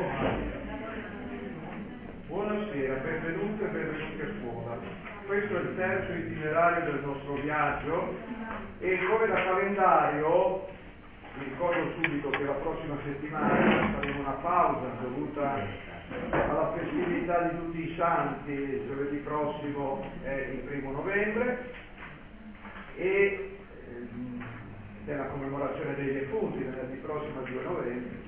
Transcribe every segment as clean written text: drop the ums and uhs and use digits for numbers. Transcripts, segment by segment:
Buonasera, benvenute e benvenuti a scuola. Questo è il terzo itinerario del nostro viaggio e come da calendario vi ricordo subito che la prossima settimana faremo una pausa dovuta alla festività di tutti i santi. Giovedì prossimo è il 1° novembre e della commemorazione dei defunti, venerdì prossimo il 2 novembre.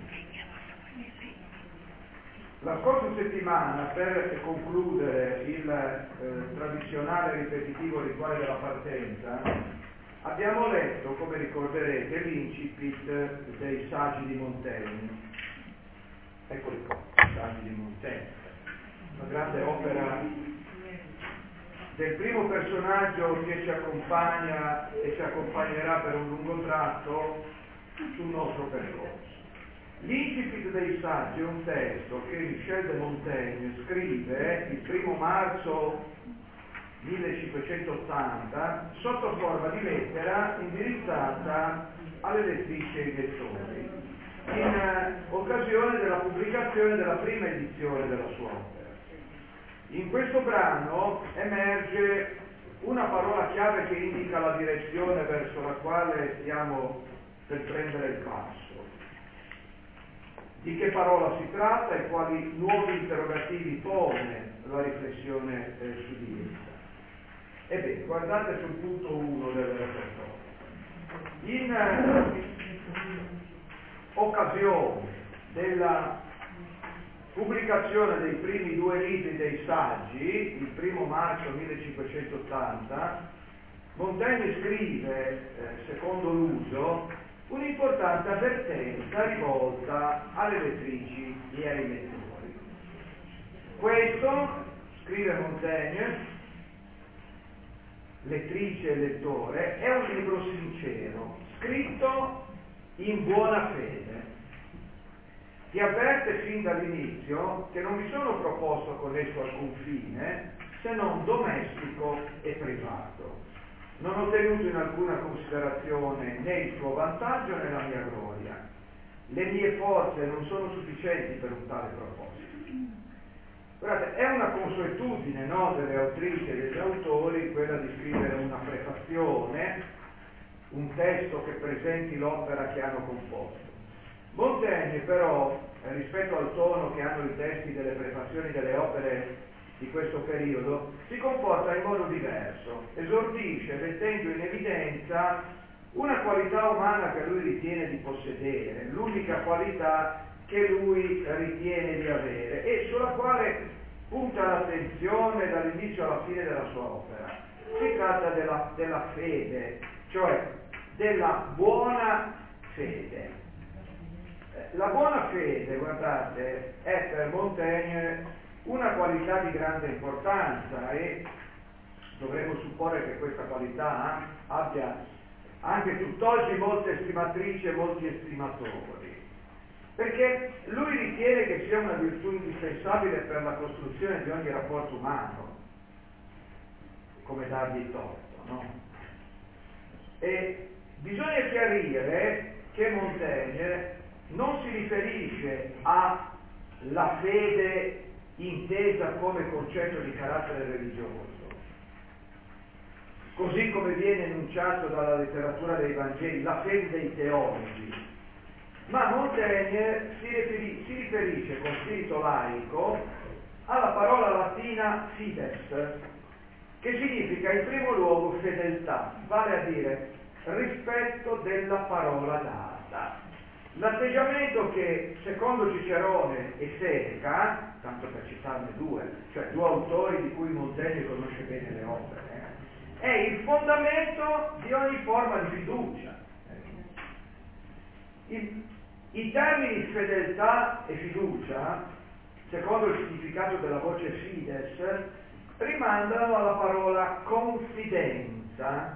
La scorsa settimana, per concludere il tradizionale ripetitivo rituale della partenza, abbiamo letto, come ricorderete, l'incipit dei Saggi di Montaigne. Eccoli qua, i Saggi di Montaigne, una grande opera del primo personaggio che ci accompagna e ci accompagnerà per un lungo tratto sul nostro percorso. L'incipit dei Saggi è un testo che Michel de Montaigne scrive il 1° marzo 1580 sotto forma di lettera indirizzata alle lettrici e ai lettori, in occasione della pubblicazione della prima edizione della sua opera. In questo brano emerge una parola chiave che indica la direzione verso la quale stiamo per prendere il passo. Di che parola si tratta e quali nuovi interrogativi pone la riflessione su di essa? Ebbene, guardate sul punto 1 del repertorio. In occasione della pubblicazione dei primi 2 libri dei Saggi, il 1° marzo 1580, Montaigne scrive, secondo l'uso, un'importante avvertenza rivolta alle lettrici e ai lettori. Questo, scrive Montaigne, lettrice e lettore, è un libro sincero, scritto in buona fede. Ti avverte fin dall'inizio che non mi sono proposto con esso alcun fine se non domestico e privato. Non ho tenuto in alcuna considerazione né il suo vantaggio né la mia gloria. Le mie forze non sono sufficienti per un tale proposito. Guardate, è una consuetudine, no, delle autrici e degli autori quella di scrivere una prefazione, un testo che presenti l'opera che hanno composto. Montaigne però, rispetto al tono che hanno i testi delle prefazioni delle opere di questo periodo, si comporta in modo diverso, esordisce mettendo in evidenza una qualità umana che lui ritiene di possedere, l'unica qualità che lui ritiene di avere e sulla quale punta l'attenzione dall'inizio alla fine della sua opera. Si tratta della fede, cioè della buona fede. La buona fede, guardate, è per Montaigne una qualità di grande importanza e dovremmo supporre che questa qualità abbia anche tutt'oggi molte estimatrici e molti estimatori, perché lui ritiene che sia una virtù indispensabile per la costruzione di ogni rapporto umano, come dargli torto, no? E bisogna chiarire che Montaigne non si riferisce alla fede intesa come concetto di carattere religioso, così come viene enunciato dalla letteratura dei Vangeli, la fede dei teologi, ma Montaigne si riferisce con spirito laico alla parola latina fides, che significa in primo luogo fedeltà, vale a dire rispetto della parola data. L'atteggiamento che, secondo Cicerone e Seneca, tanto per citarne 2, cioè 2 autori di cui Montaigne conosce bene le opere, è il fondamento di ogni forma di fiducia. I termini fedeltà e fiducia, secondo il significato della voce fides, rimandano alla parola confidenzia,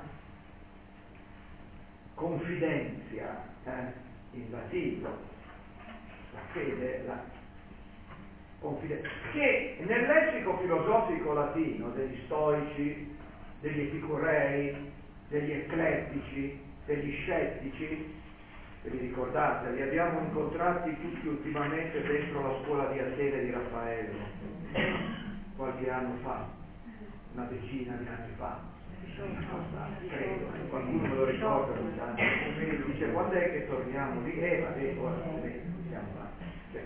in latino, la fede, la confidenza, che nel lessico filosofico latino degli stoici, degli epicurei, degli eclettici, degli scettici, vi ricordate, li abbiamo incontrati tutti ultimamente dentro la scuola di Atene di Raffaello, qualche anno fa, una decina di anni fa, credo, qualcuno me lo ricorda, dice quando è che torniamo lì? Vabbè, ora siamo là. Cioè,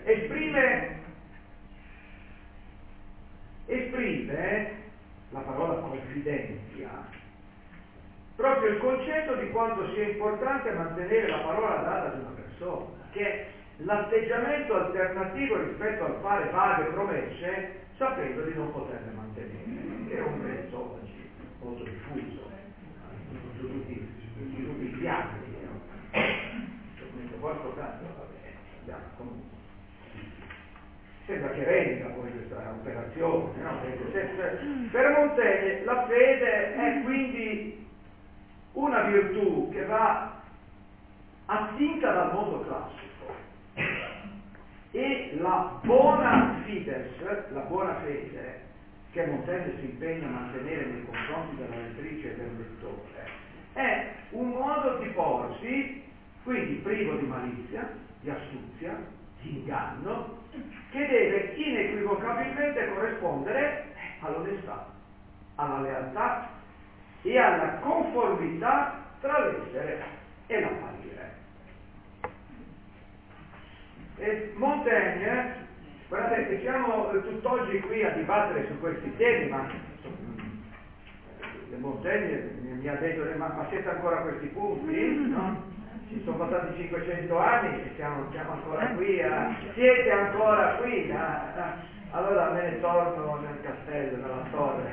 esprime la parola confidenzia proprio il concetto di quanto sia importante mantenere la parola data di una persona, che è l'atteggiamento alternativo rispetto al fare vaghe promesse sapendo di non poterle mantenere, che è un mezzo oggi molto diffuso su tutti i piani. Questo tanto vabbè, andiamo comunque. Sembra che venga poi questa operazione, no? Per Montaigne la fede è quindi una virtù che va attinta dal mondo classico e la bona fides, la buona fede che Montaigne si impegna a mantenere nei confronti della lettrice e del lettore è un modo di porsi quindi privo di malizia, di astuzia, di inganno, che deve inequivocabilmente corrispondere all'onestà, alla lealtà e alla conformità tra l'essere e l'apparire. E Montaigne, guardate che siamo tutt'oggi qui a dibattere su questi temi, ma Montaigne mi ha detto ma siete ancora a questi punti? No? Ci sono passati 500 anni e siamo ancora qui, siete ancora qui, allora me ne torno nel castello, nella torre.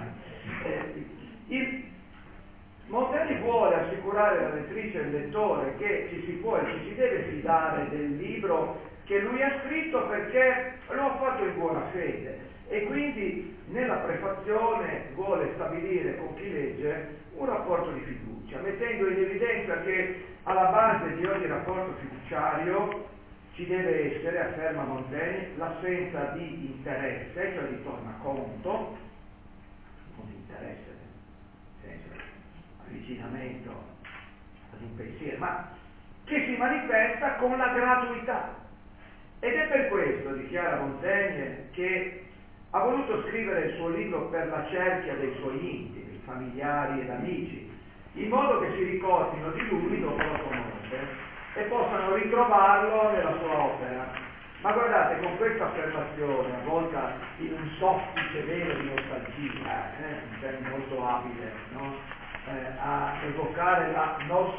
Montaigne vuole assicurare alla lettrice e al lettore che ci si può e ci si deve fidare del libro che lui ha scritto perché lo ha fatto in buona fede e quindi nella prefazione vuole stabilire con chi legge un rapporto di fiducia, mettendo in evidenza che alla base di ogni rapporto fiduciario ci deve essere, afferma Montaigne, l'assenza di interesse, cioè di tornaconto, non di interesse, nel senso avvicinamento ad un pensiero, ma che si manifesta con la gratuità. Ed è per questo, dichiara Montaigne, che ha voluto scrivere il suo libro per la cerchia dei suoi intimi, familiari ed amici, in modo che si ricordino di lui dopo la sua morte e possano ritrovarlo nella sua opera. Ma guardate, con questa affermazione, avvolta in un soffice velo di nostalgia, un termine molto abile, no? A evocare la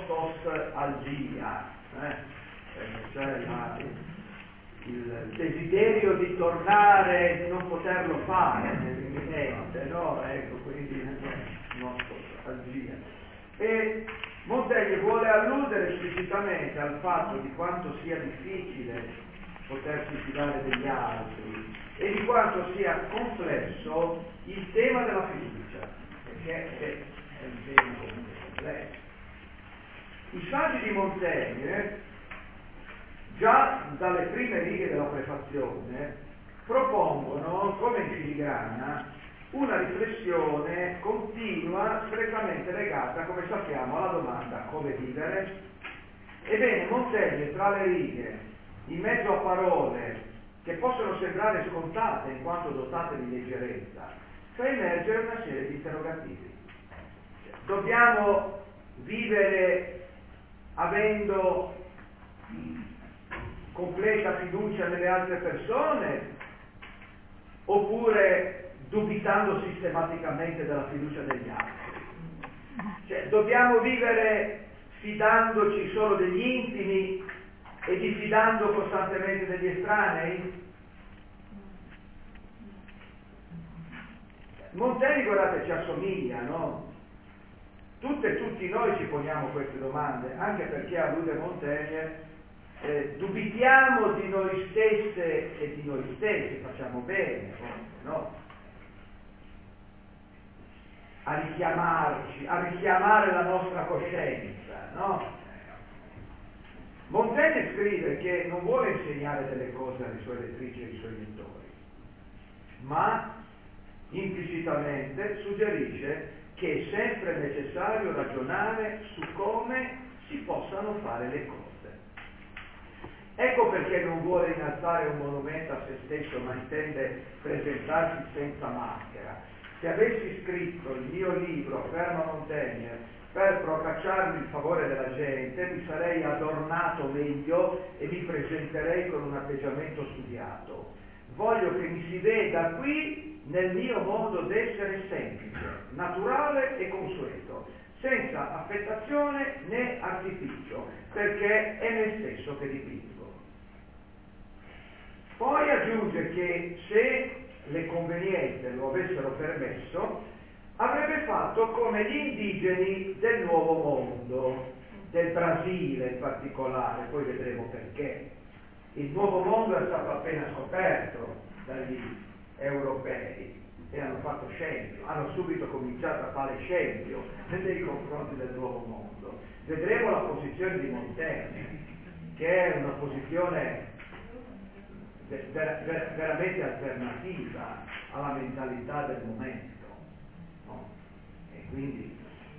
nostalgia, cioè il desiderio di tornare e di non poterlo fare nell'imminente, no? Ecco, quindi nostalgia. E Montaigne vuole alludere esplicitamente al fatto di quanto sia difficile potersi fidare degli altri e di quanto sia complesso il tema della fiducia, perché è un tema complesso. I saggi di Montaigne, già dalle prime righe della prefazione, propongono, come in filigrana, una riflessione continua, strettamente legata, come sappiamo, alla domanda come vivere. Ebbene, Montaigne, tra le righe, in mezzo a parole che possono sembrare scontate in quanto dotate di leggerezza, fa emergere una serie di interrogativi. Dobbiamo vivere avendo completa fiducia nelle altre persone oppure dubitando sistematicamente della fiducia degli altri? Cioè, dobbiamo vivere fidandoci solo degli intimi e diffidando costantemente degli estranei? Montaigne, guardate, ci assomiglia, no? Tutti noi ci poniamo queste domande, anche perché a lui Montaigne dubitiamo di noi stesse e di noi stessi, facciamo bene, no? A richiamarci, a richiamare la nostra coscienza, no? Montaigne scrive che non vuole insegnare delle cose alle sue lettrici e ai suoi lettori, ma implicitamente suggerisce che è sempre necessario ragionare su come si possano fare le cose. Ecco perché non vuole innalzare un monumento a se stesso, ma intende presentarsi senza maschera. Se avessi scritto il mio libro, Ferma Montaigne, per procacciarmi il favore della gente, mi sarei adornato meglio e mi presenterei con un atteggiamento studiato. Voglio che mi si veda qui nel mio modo d'essere semplice, naturale e consueto, senza affettazione né artificio, perché è me stesso che dipingo. Poi aggiunge che se le convenienze lo avessero permesso, avrebbe fatto come gli indigeni del Nuovo Mondo, del Brasile in particolare, poi vedremo perché. Il Nuovo Mondo è stato appena scoperto dagli europei e hanno fatto scempio, hanno subito cominciato a fare scempio nei confronti del Nuovo Mondo. Vedremo la posizione di Montaigne, che è una posizione veramente alternativa alla mentalità del momento. No? E quindi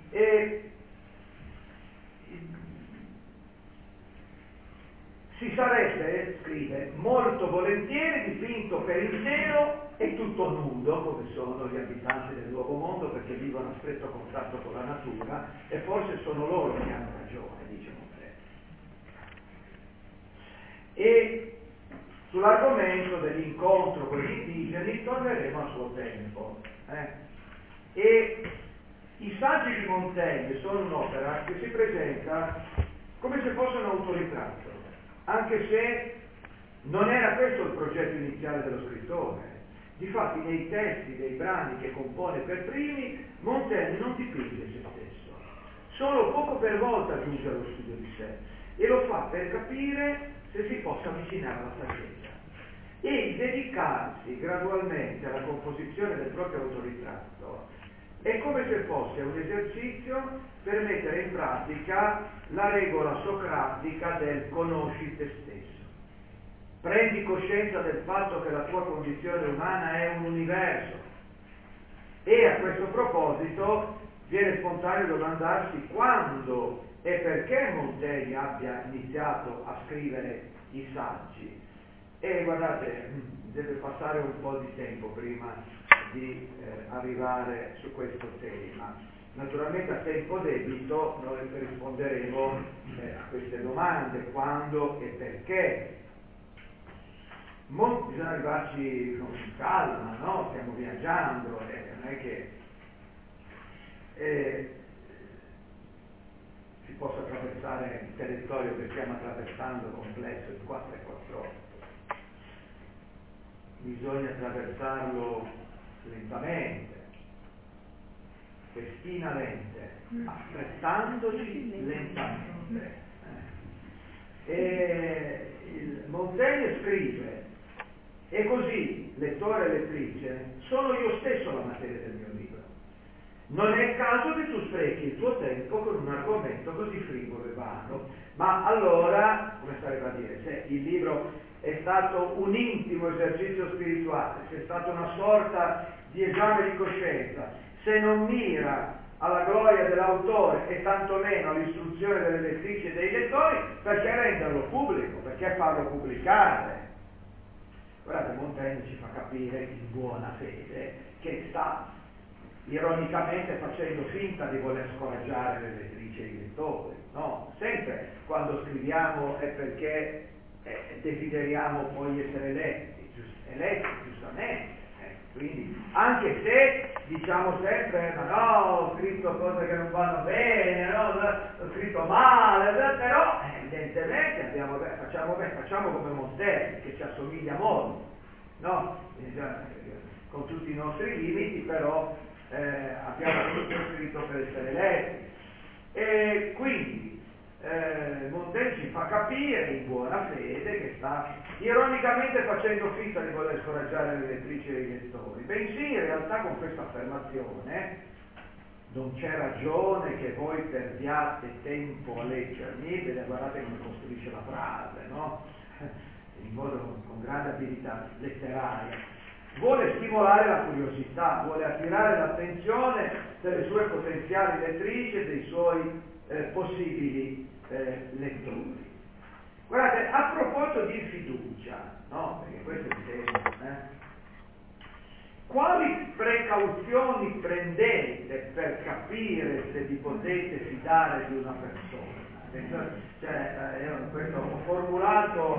si sarebbe, scrive, molto volentieri dipinto per intero e tutto nudo, come sono gli abitanti del Nuovo Mondo, perché vivono a stretto contatto con la natura, e forse sono loro che hanno ragione, dice Montaigne. E sull'argomento dell'incontro con gli indigeni torneremo a suo tempo. E i saggi di Montaigne sono un'opera che si presenta come se fosse un autoritratto, anche se non era questo il progetto iniziale dello scrittore. Difatti nei testi dei brani che compone per primi, Montaigne non dipinge se stesso, solo poco per volta giunge allo studio di sé, e lo fa per capire se si possa avvicinare alla saggezza. E il dedicarsi gradualmente alla composizione del proprio autoritratto è come se fosse un esercizio per mettere in pratica la regola socratica del conosci te stesso. Prendi coscienza del fatto che la tua condizione umana è un universo. E a questo proposito viene spontaneo domandarsi quando e perché Montaigne abbia iniziato a scrivere i saggi. E guardate, deve passare un po' di tempo prima di arrivare su questo tema. Naturalmente a tempo debito noi risponderemo a queste domande, quando e perché. Bisogna arrivarci con calma, no? Stiamo viaggiando, non è che si possa attraversare il territorio che stiamo attraversando complesso di 448. Bisogna attraversarlo lentamente, festinamente, affrettandoci lentamente. E il Montaigne scrive: e così, lettore e lettrice, sono io stesso la materia del mio libro. Non è il caso che tu sprechi il tuo tempo con un argomento così frivolo e vano. Ma allora, come sarebbe a dire, se il libro è stato un intimo esercizio spirituale, se è stata una sorta di esame di coscienza, se non mira alla gloria dell'autore e tantomeno all'istruzione delle lettrici e dei lettori, perché renderlo pubblico, perché farlo pubblicare? Guardate, Montaigne ci fa capire in buona fede che sta ironicamente facendo finta di voler scoraggiare le lettrici e i lettori, no? Sempre quando scriviamo è perché desideriamo poi essere eletti giustamente, quindi anche se diciamo sempre ma no, ho scritto cose che non vanno bene, no? Ho scritto male, però evidentemente facciamo come Montaigne, che ci assomiglia molto, no? Con tutti i nostri limiti, però abbiamo tutto scritto per essere letti. E quindi Montaigne ci fa capire in buona fede che sta ironicamente facendo finta di voler scoraggiare le lettrici e i lettori, bensì in realtà con questa affermazione: non c'è ragione che voi perdiate tempo a leggermi. Guardate come costruisce la frase, no? In modo con grande abilità letteraria. Vuole stimolare la curiosità, vuole attirare l'attenzione delle sue potenziali lettrici e dei suoi possibili lettori. Guardate, a proposito di fiducia, no? Perché questo è il tema, quali precauzioni prendete per capire se vi potete fidare di una persona? Questo ho formulato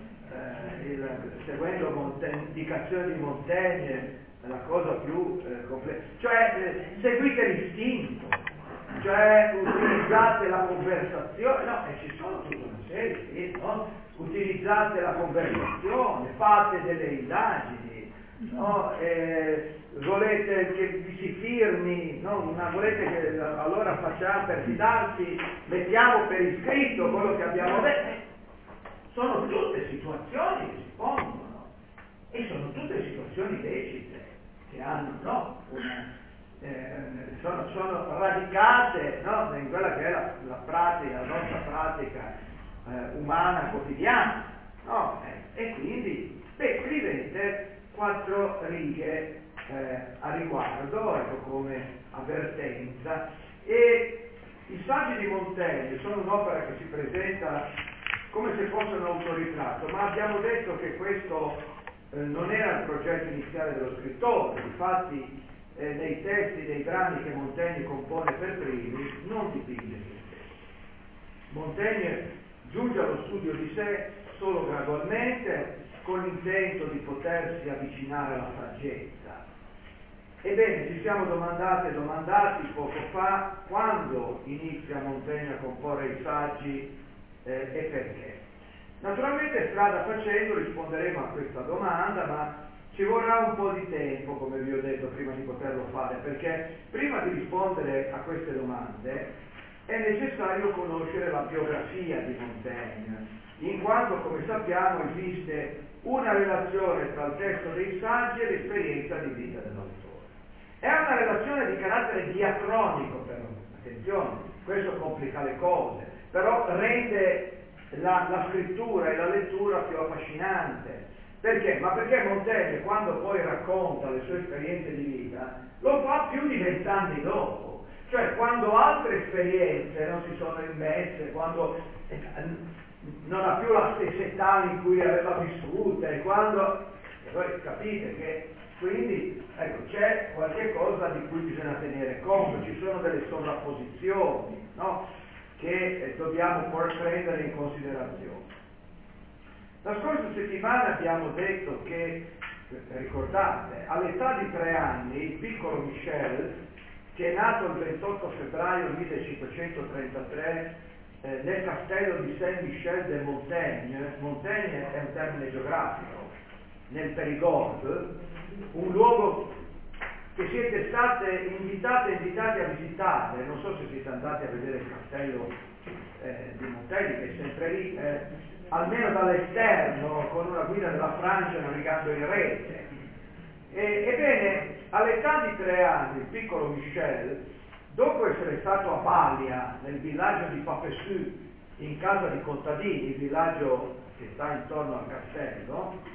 seguendo l'indicazione di Montaigne, la cosa più complessa, cioè seguite l'istinto, cioè utilizzate la conversazione, no, e ci sono tutta una serie, no? Utilizzate la conversazione, fate delle indagini, no? Volete che vi si firmi, no? Volete che allora facciamo per fidarsi, mettiamo per iscritto quello che abbiamo detto. Sono tutte situazioni che si pongono e sono tutte situazioni lecite che hanno, no? Sono radicate, no? In quella che è la pratica, la nostra pratica umana quotidiana, no? E quindi scrivete 4 righe a riguardo, ecco, come avvertenza. E i saggi di Montaigne sono un'opera che si presenta come se fosse un autoritratto, ma abbiamo detto che questo non era il progetto iniziale dello scrittore. Infatti nei testi dei brani che Montaigne compone per primi non dipinge se stesso. Montaigne giunge allo studio di sé solo gradualmente, con l'intento di potersi avvicinare alla saggezza. Ebbene, ci siamo domandati e domandati poco fa quando inizia Montaigne a comporre i saggi e perché. Naturalmente, strada facendo, risponderemo a questa domanda, ma ci vorrà un po' di tempo, come vi ho detto, prima di poterlo fare, perché prima di rispondere a queste domande è necessario conoscere la biografia di Montaigne, in quanto, come sappiamo, esiste una relazione tra il testo dei saggi e l'esperienza di vita dell'autore. È una relazione di carattere diacronico, però, attenzione, questo complica le cose, però rende la scrittura e la lettura più affascinante. Perché? Ma perché Montaigne, quando poi racconta le sue esperienze di vita, lo fa più di 20 anni dopo, cioè quando altre esperienze non si sono immesse, quando non ha più la stessa età in cui aveva vissute, e voi capite che quindi ecco, c'è qualche cosa di cui bisogna tenere conto, ci sono delle sovrapposizioni, no? Che dobbiamo prendere in considerazione. La scorsa settimana abbiamo detto che, ricordate, all'età di 3 anni il piccolo Michel, che è nato il 28 febbraio 1533 nel castello di Saint-Michel de Montaigne, Montaigne è un termine geografico, nel Périgord, un luogo che siete state invitati a visitare. Non so se siete andati a vedere il castello di Montaigne, che è sempre lì, almeno dall'esterno, con una guida della Francia navigando in rete. Ebbene, all'età di 3 anni il piccolo Michel, dopo essere stato a Balia, nel villaggio di Papessù, in casa di contadini, il villaggio che sta intorno al castello,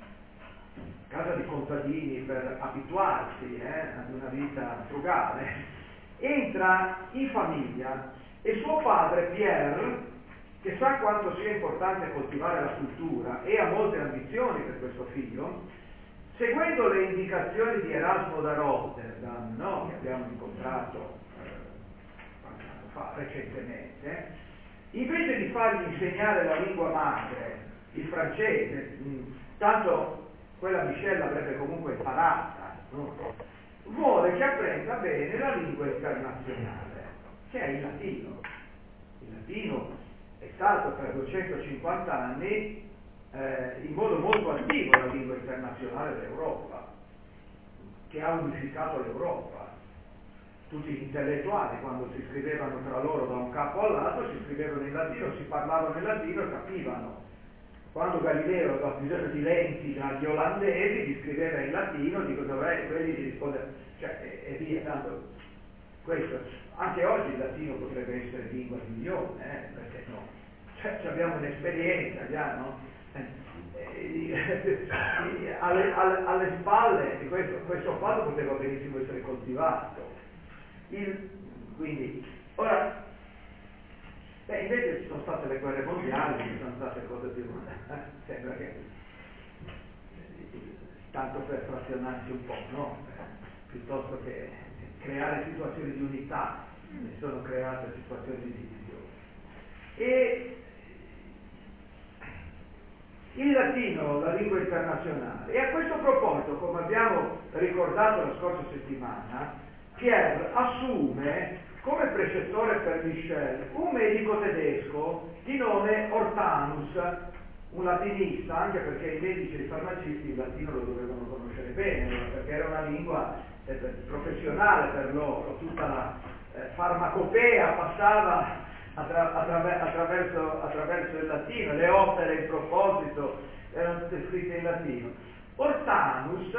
casa di contadini per abituarsi ad una vita frugale, entra in famiglia e suo padre Pierre, che sa quanto sia importante coltivare la cultura e ha molte ambizioni per questo figlio, seguendo le indicazioni di Erasmo da Rotterdam, no? Che abbiamo incontrato qualche anno fa, recentemente, invece di fargli insegnare la lingua madre, il francese, tanto quella Michel l'avrebbe comunque imparata, no? Vuole che apprenda bene la lingua internazionale, che è il latino. Il latino è stato per 250 anni in modo molto attivo la lingua internazionale dell'Europa, che ha unificato l'Europa. Tutti gli intellettuali, quando si scrivevano tra loro da un capo all'altro, si scrivevano in latino, si parlavano in latino e capivano. Quando Galileo aveva bisogno di lenti dagli olandesi, gli scriveva in latino, quelli gli rispondevano, cioè, e via, tanto questo. Anche oggi il latino potrebbe essere lingua di milione, perché no? Cioè, abbiamo un'esperienza già, no? Alle spalle di questo fatto poteva benissimo essere coltivato. Quindi, ora, Invece ci sono state le guerre mondiali, ci sono state cose più... sembra che, tanto per frazionarsi un po', no? Piuttosto che creare situazioni di unità, ne sono create situazioni di divisione. E il latino, la lingua internazionale. E a questo proposito, come abbiamo ricordato la scorsa settimana, Pierre assume come precettore per Michel un medico tedesco di nome Hortanus, un latinista, anche perché i medici e i farmacisti il latino lo dovevano conoscere bene, perché era una lingua professionale per loro, tutta la farmacopea passava attraverso il latino, le opere in proposito erano tutte scritte in latino. Hortanus,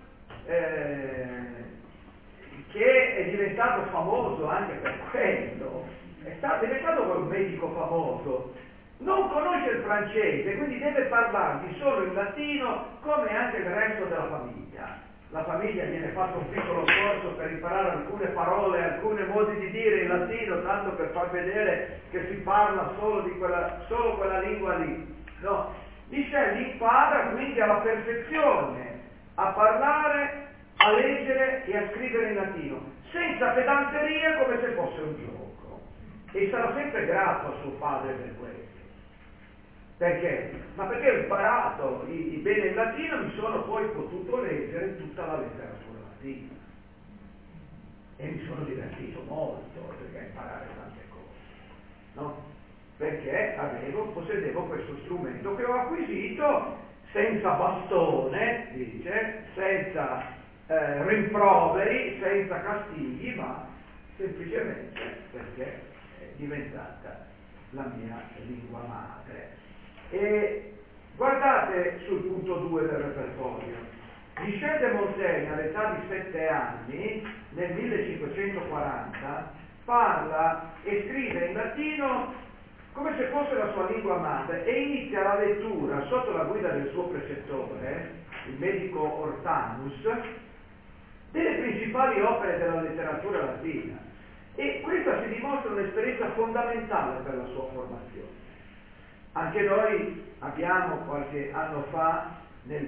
che è diventato famoso anche per quello, è diventato un medico famoso, non conosce il francese, quindi deve parlargli solo in latino come anche il resto della famiglia. La famiglia viene fatto un piccolo corso per imparare alcune parole, alcuni modi di dire in latino, tanto per far vedere che si parla solo quella lingua lì. No, Michel impara quindi alla perfezione a parlare, a leggere e a scrivere in latino, senza pedanteria, come se fosse un gioco. E sarà sempre grato a suo padre per questo. Perché? Ma perché ho imparato bene il latino, mi sono poi potuto leggere tutta la letteratura latina. E mi sono divertito molto perché a imparare tante cose. No? Perché possedevo questo strumento che ho acquisito senza bastone, dice, senza rimproveri, senza castighi, ma semplicemente perché è diventata la mia lingua madre. E guardate sul punto 2 del repertorio. Michel de Montaigne, all'età di 7 anni, nel 1540, parla e scrive in latino come se fosse la sua lingua madre e inizia la lettura sotto la guida del suo precettore, il medico Hortanus, delle principali opere della letteratura latina. E questa si dimostra un'esperienza fondamentale per la sua formazione. Anche noi abbiamo qualche anno fa, nel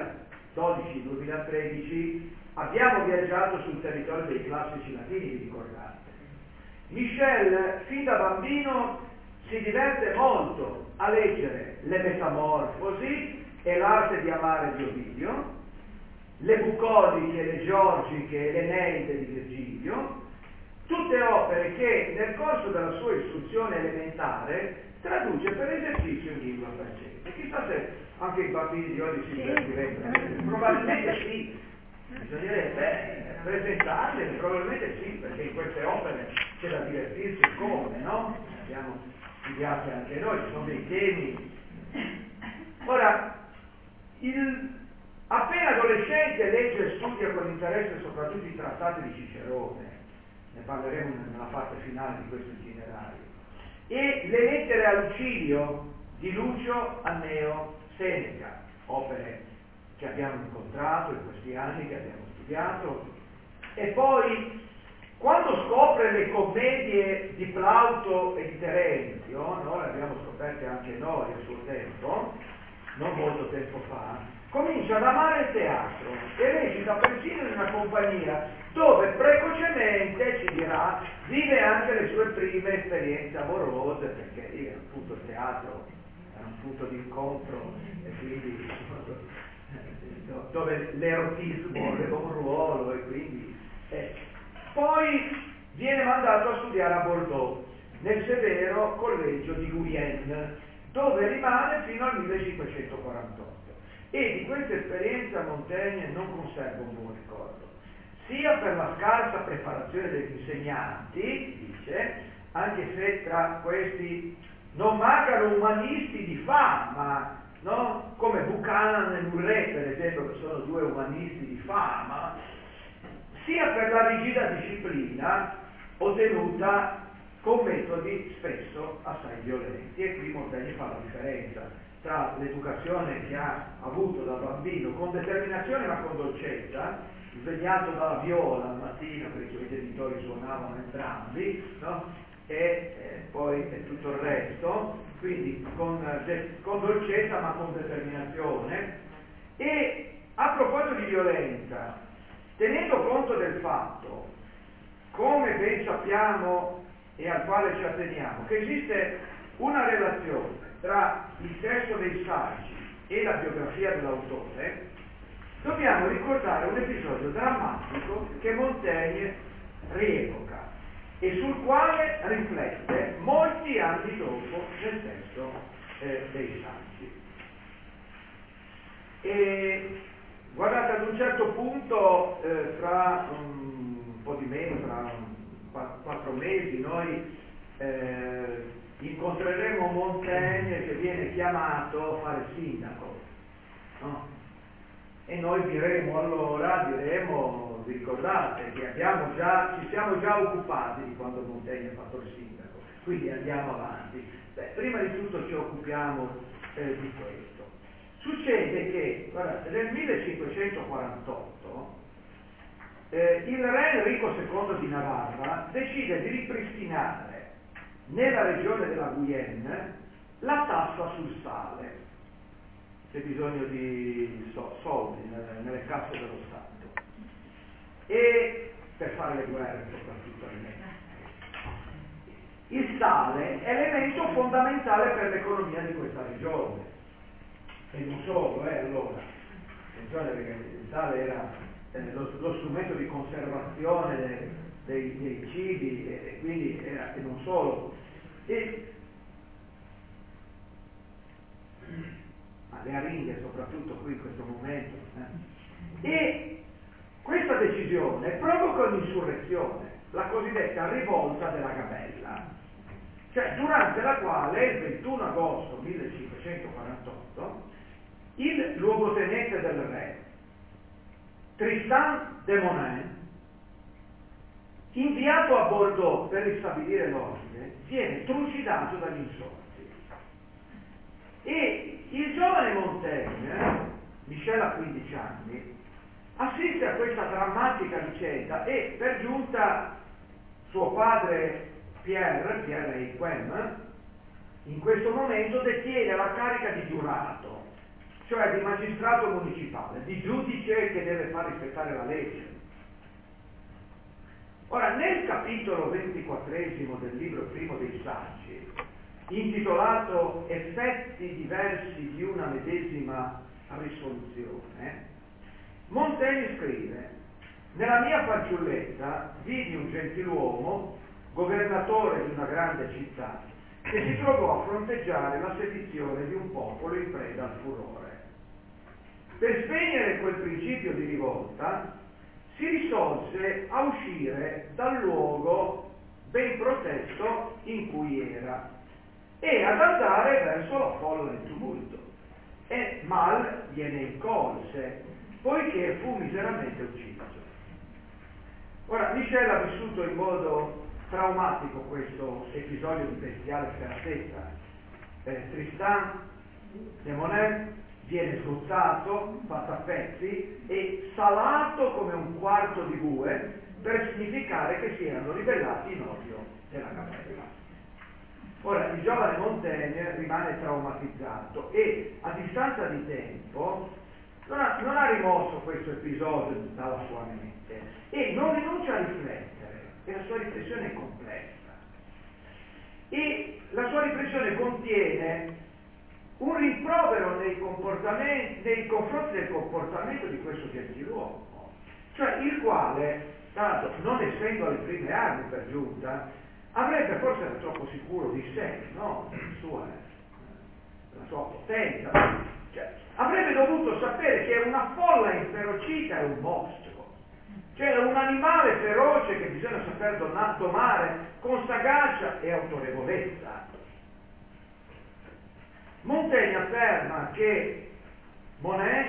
2012-2013, abbiamo viaggiato sul territorio dei classici latini, vi ricordate? Michel, fin da bambino, si diverte molto a leggere le Metamorfosi e l'arte di amare di Ovidio, le bucoliche, le georgiche e le Eneide di Virgilio, tutte opere che nel corso della sua istruzione elementare traduce per esercizio in lingua francese. Chissà se anche i bambini di oggi si divertirebbero. Probabilmente sì, bisognerebbe presentarle, probabilmente sì, perché in queste opere c'è da divertirsi come, no? Abbiamo studiato anche noi, ci sono dei temi. Ora, appena adolescente legge e studia con interesse soprattutto i trattati di Cicerone, ne parleremo nella parte finale di questo itinerario, e le lettere a Lucilio di Lucio Anneo Seneca, opere che abbiamo incontrato in questi anni, che abbiamo studiato, e poi quando scopre le commedie di Plauto e di Terenzio, no? Le abbiamo scoperte anche noi a suo tempo, non molto tempo fa, comincia ad amare il teatro e recita persino in una compagnia dove precocemente, ci dirà, vive anche le sue prime esperienze amorose, perché lì appunto il teatro è un punto di incontro e quindi dove l'erotismo aveva un ruolo e quindi poi viene mandato a studiare a Bordeaux nel severo collegio di Guyenne, dove rimane fino al 1548. E di questa esperienza Montaigne non conserva un buon ricordo, sia per la scarsa preparazione degli insegnanti, dice, anche se tra questi non mancano umanisti di fama, no? Come Buchanan e Murray, per esempio, che sono due umanisti di fama, sia per la rigida disciplina ottenuta con metodi spesso assai violenti. E qui Montaigne fa la differenza tra l'educazione che ha avuto da bambino con determinazione ma con dolcezza, svegliato dalla viola al mattino perché i suoi genitori suonavano entrambi, no? e poi è tutto il resto, quindi con dolcezza ma con determinazione. E a proposito di violenza, tenendo conto del fatto, come ben sappiamo e al quale ci atteniamo, che esiste una relazione tra il testo dei saggi e la biografia dell'autore, dobbiamo ricordare un episodio drammatico che Montaigne rievoca e sul quale riflette molti anni dopo nel testo dei saggi. E guardate, ad un certo punto, fra un po' di meno, fra 4 mesi, noi incontreremo Montaigne che viene chiamato a fare sindaco, no? E noi diremo, vi ricordate che ci siamo già occupati di quando Montaigne ha fatto il sindaco, quindi andiamo avanti. Prima di tutto ci occupiamo di questo. Succede che, guardate, nel 1548 il re Enrico II di Navarra decide di ripristinare nella regione della Guyenne la tassa sul sale. C'è bisogno di soldi nelle casse dello Stato, e per fare le guerre soprattutto all'inizio. Il sale è elemento fondamentale per l'economia di questa regione, e non solo, allora, attenzione, perché il sale era lo strumento di conservazione dei cibi, e quindi era, e non solo. Le aringhe soprattutto qui in questo momento. E questa decisione provoca un'insurrezione, la cosiddetta rivolta della Gabella, cioè durante la quale il 21 agosto 1548 il luogotenente del re, Tristan de Monet, inviato a Bordeaux per ristabilire l'ordine, viene trucidato dagli insorti. E il giovane Montaigne, Michel ha 15 anni, assiste a questa drammatica vicenda e per giunta suo padre Pierre Eiquem, in questo momento detiene la carica di giurato, cioè di magistrato municipale, di giudice che deve far rispettare la legge. Ora, nel capitolo 24 del libro primo dei Saggi, intitolato Effetti diversi di una medesima risoluzione, Montaigne scrive: nella mia fanciullezza vidi un gentiluomo, governatore di una grande città, che si trovò a fronteggiare la sedizione di un popolo in preda al furore. Per spegnere quel principio di rivolta si risolse a uscire dal luogo ben protetto in cui era e ad andare verso la folla in tumulto, e mal gliene incolse, poiché fu miseramente ucciso. Ora, Michel ha vissuto in modo traumatico questo episodio di bestiale efferatezza. Tristan de Monet viene sgozzato, fatto a pezzi e salato come un quarto di bue, per significare che si erano ribellati in odio della Gabella. Ora, il giovane Montaigne rimane traumatizzato e a distanza di tempo non ha rimosso questo episodio dalla sua mente e non rinuncia a riflettere, e la sua riflessione è complessa. E la sua riflessione contiene un rimprovero nei confronti del comportamento di questo gentiluomo, cioè il quale, tanto non essendo alle prime armi per giunta, avrebbe forse era troppo sicuro di sé, no? La sua potenza, cioè, avrebbe dovuto sapere che una folla inferocita è un mostro, cioè è un animale feroce che bisogna saper domare con sagacia e autorevolezza. Montaigne afferma che Monet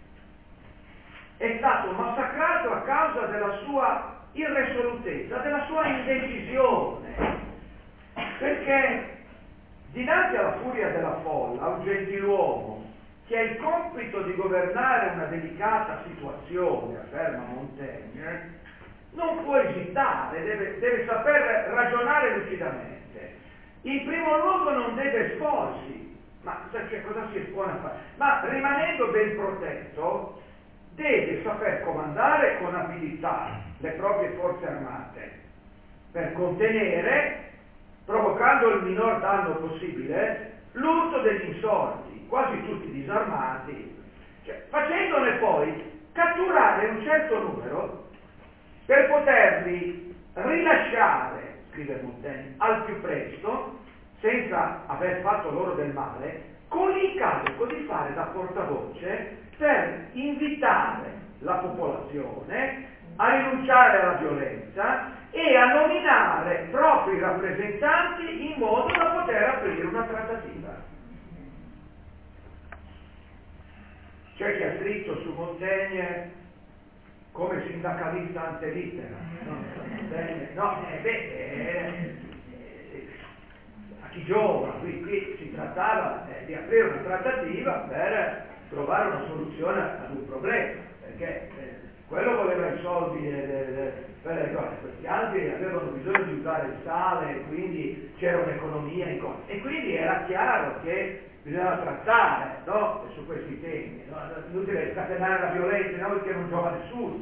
è stato massacrato a causa della sua irresolutezza, della sua indecisione, perché dinanzi alla furia della folla, un gentiluomo che ha il compito di governare una delicata situazione, afferma Montaigne, non può esitare, deve saper ragionare lucidamente. In primo luogo non deve esporsi, ma che cosa si espone a fare? Ma rimanendo ben protetto, deve saper comandare con abilità le proprie forze armate per contenere, provocando il minor danno possibile, l'urto degli insorti, quasi tutti disarmati, facendone poi catturare un certo numero per poterli rilasciare, scrive Montaigne, al più presto, senza aver fatto loro del male, con l'incarico di fare da portavoce per invitare la popolazione a rinunciare alla violenza e a nominare propri rappresentanti in modo da poter aprire una trattativa. C'è chi ha scritto su Montaigne come sindacalista ante litteram, a chi giova, qui si trattava di aprire una trattativa per trovare una soluzione ad un problema, perché quello voleva i soldi per le cose, questi altri avevano bisogno di usare il sale e quindi c'era un'economia in cosa, e quindi era chiaro che bisognava trattare, no? Su questi temi, no? Inutile scatenare la violenza, no? Perché non giova nessuno.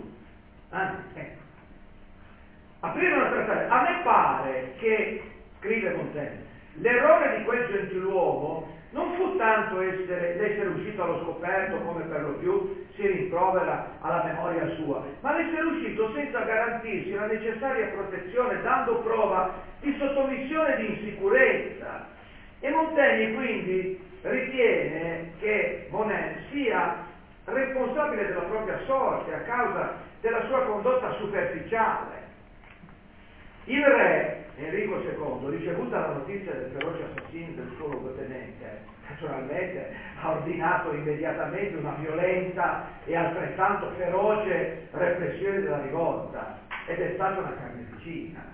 Aprire una trattativa. A me pare che, scrive Montaigne, l'errore di quel gentiluomo non fu tanto l'essere uscito allo scoperto, come per lo più si rimprovera alla memoria sua, ma l'essere uscito senza garantirsi la necessaria protezione, dando prova di sottomissione e di insicurezza. E Montaigne quindi ritiene che Monet sia responsabile della propria sorte a causa della sua condotta superficiale. Il re Enrico II, ricevuta la notizia del feroce assassinio del suo luogotenente, naturalmente ha ordinato immediatamente una violenta e altrettanto feroce repressione della rivolta, ed è stata una carneficina.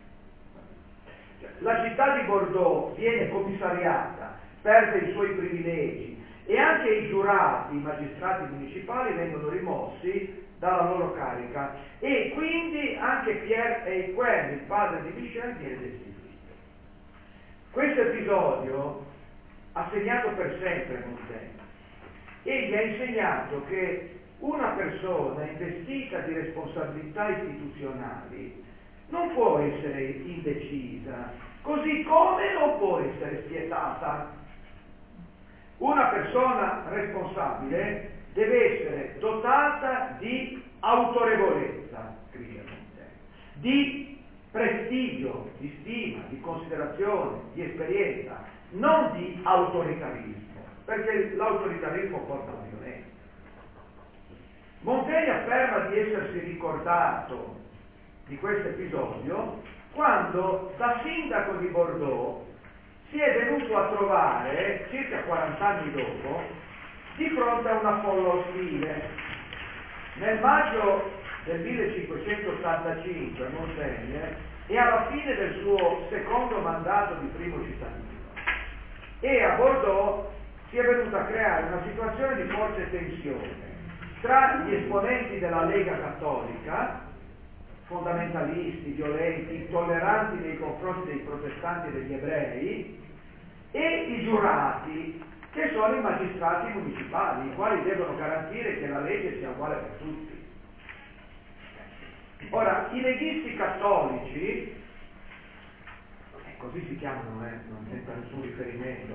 La città di Bordeaux viene commissariata, perde i suoi privilegi e anche i giurati, i magistrati municipali vengono rimossi dalla loro carica e quindi anche Pierre Eiquem, il padre di Michel, viene destituito. Questo episodio ha segnato per sempre Montaigne e gli ha insegnato che una persona investita di responsabilità istituzionali non può essere indecisa, così come non può essere spietata. Una persona responsabile deve essere dotata di autorevolezza, scrive Montaigne, di prestigio, di stima, di considerazione, di esperienza, non di autoritarismo, perché l'autoritarismo porta alla violenza. Montaigne afferma di essersi ricordato di questo episodio quando da sindaco di Bordeaux si è venuto a trovare, circa 40 anni dopo, di fronte a una folla ostile. Nel maggio del 1585 Montaigne è alla fine del suo secondo mandato di primo cittadino e a Bordeaux si è venuta a creare una situazione di forte tensione tra gli esponenti della Lega Cattolica, fondamentalisti, violenti, intolleranti nei confronti dei protestanti e degli ebrei, e i giurati, che sono i magistrati municipali, i quali devono garantire che la legge sia uguale per tutti. Ora, i leghisti cattolici, così si chiamano, non senza nessun riferimento,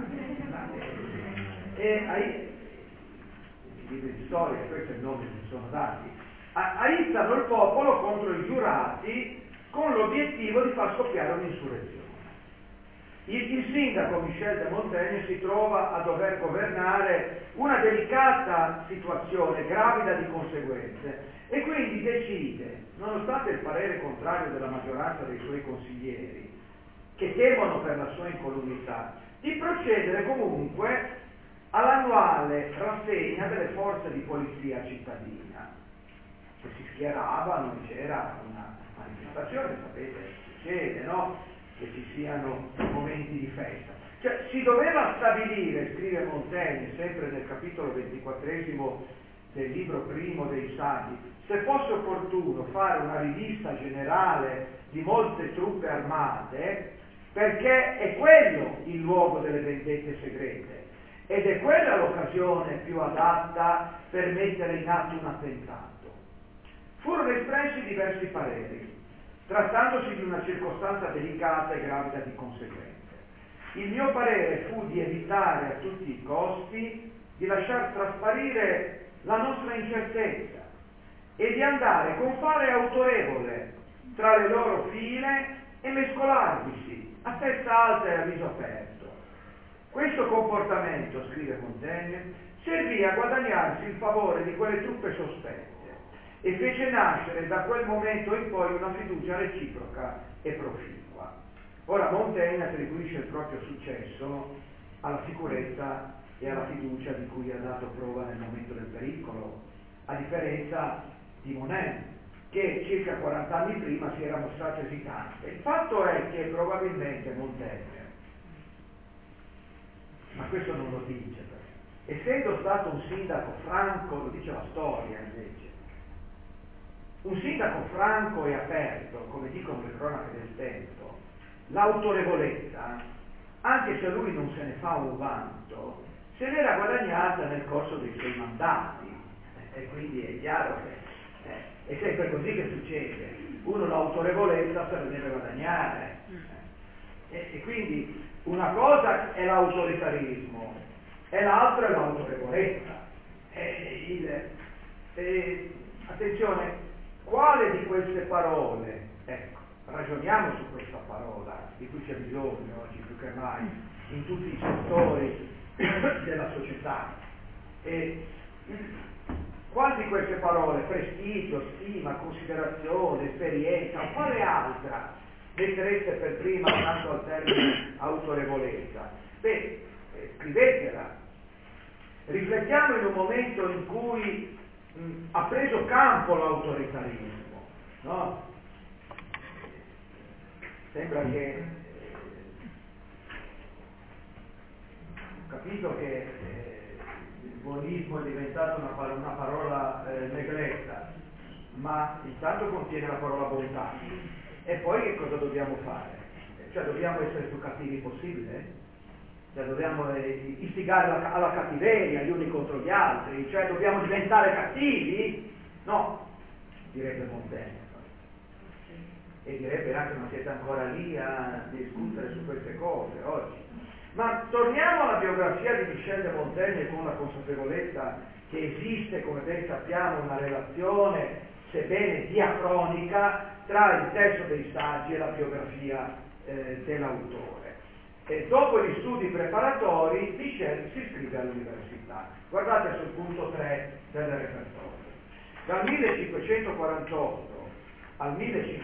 e ai libri di storia, questo è il nome che si sono dati, aizzano il popolo contro i giurati con l'obiettivo di far scoppiare un'insurrezione. Il sindaco Michel de Montaigne si trova a dover governare una delicata situazione gravida di conseguenze e quindi decide, nonostante il parere contrario della maggioranza dei suoi consiglieri, che temono per la sua incolumità, di procedere comunque all'annuale rassegna delle forze di polizia cittadina, che si schieravano, c'era una manifestazione, sapete, succede, no? Che ci siano momenti di festa. Cioè, si doveva stabilire, scrive Montaigne, sempre nel capitolo 24 del libro primo dei Saggi, se fosse opportuno fare una rivista generale di molte truppe armate, perché è quello il luogo delle vendette segrete ed è quella l'occasione più adatta per mettere in atto un attentato. Furono espressi diversi pareri, trattandosi di una circostanza delicata e gravida di conseguenze. Il mio parere fu di evitare a tutti i costi di lasciar trasparire la nostra incertezza e di andare con fare autorevole tra le loro file e mescolarvisi a testa alta e a viso aperto. Questo comportamento, scrive Montaigne, servì a guadagnarsi il favore di quelle truppe sospette e fece nascere da quel momento in poi una fiducia reciproca e proficua. Ora Montaigne attribuisce il proprio successo alla sicurezza e alla fiducia di cui ha dato prova nel momento del pericolo, a differenza di Monet, che circa 40 anni prima si era mostrato esitante. Il fatto è che probabilmente Montaigne, ma questo non lo dice, essendo stato un sindaco franco, lo dice la storia invece, un sindaco franco e aperto, come dicono le cronache del tempo, l'autorevolezza, anche se lui non se ne fa un vanto, se l'era guadagnata nel corso dei suoi mandati, e quindi è chiaro che è sempre così che succede, uno l'autorevolezza se la deve guadagnare, e quindi una cosa è l'autoritarismo e l'altra è l'autorevolezza. Attenzione, quale di queste parole, ecco, ragioniamo su questa parola di cui c'è bisogno oggi più che mai in tutti i settori della società, quale di queste parole, prestigio, stima, considerazione, esperienza, quale altra mettereste per prima tanto al termine autorevolezza? Scrivetela. Riflettiamo in un momento in cui ha preso campo l'autoritarismo, no? Sembra che ho capito che il buonismo è diventato una parola negletta, ma intanto contiene la parola bontà. E poi che cosa dobbiamo fare? Cioè dobbiamo essere più cattivi possibile? Cioè dobbiamo istigare alla cattiveria gli uni contro gli altri? Cioè dobbiamo diventare cattivi? No, direbbe Montaigne. E direbbe anche: ma siete ancora lì a discutere su queste cose oggi? Ma torniamo alla biografia di Michel de Montaigne con la consapevolezza che esiste, come ben sappiamo, una relazione, sebbene diacronica, tra il testo dei saggi e la biografia dell'autore. E dopo gli studi preparatori, Michel si iscrive all'università. Guardate sul punto 3 del repertorio. Dal 1548 al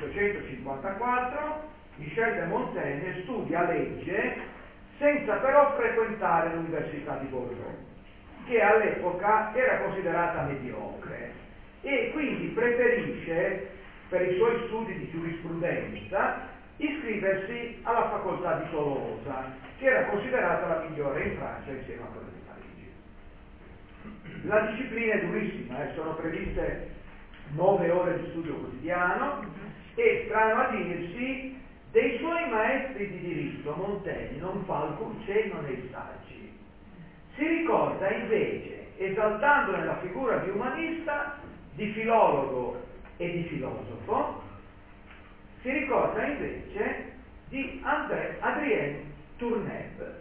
1554 Michel de Montaigne studia legge senza però frequentare l'Università di Bordeaux, che all'epoca era considerata mediocre, e quindi preferisce, per i suoi studi di giurisprudenza, iscriversi alla facoltà di Tolosa, che era considerata la migliore in Francia insieme a quella di Parigi. La disciplina è durissima, sono previste 9 ore di studio quotidiano, e strano a dirsi, dei suoi maestri di diritto Montaigne non fa alcun cenno nei saggi. Si ricorda invece, esaltandone la figura di umanista, di filologo e di filosofo, si ricorda invece di Adrien Tourneb,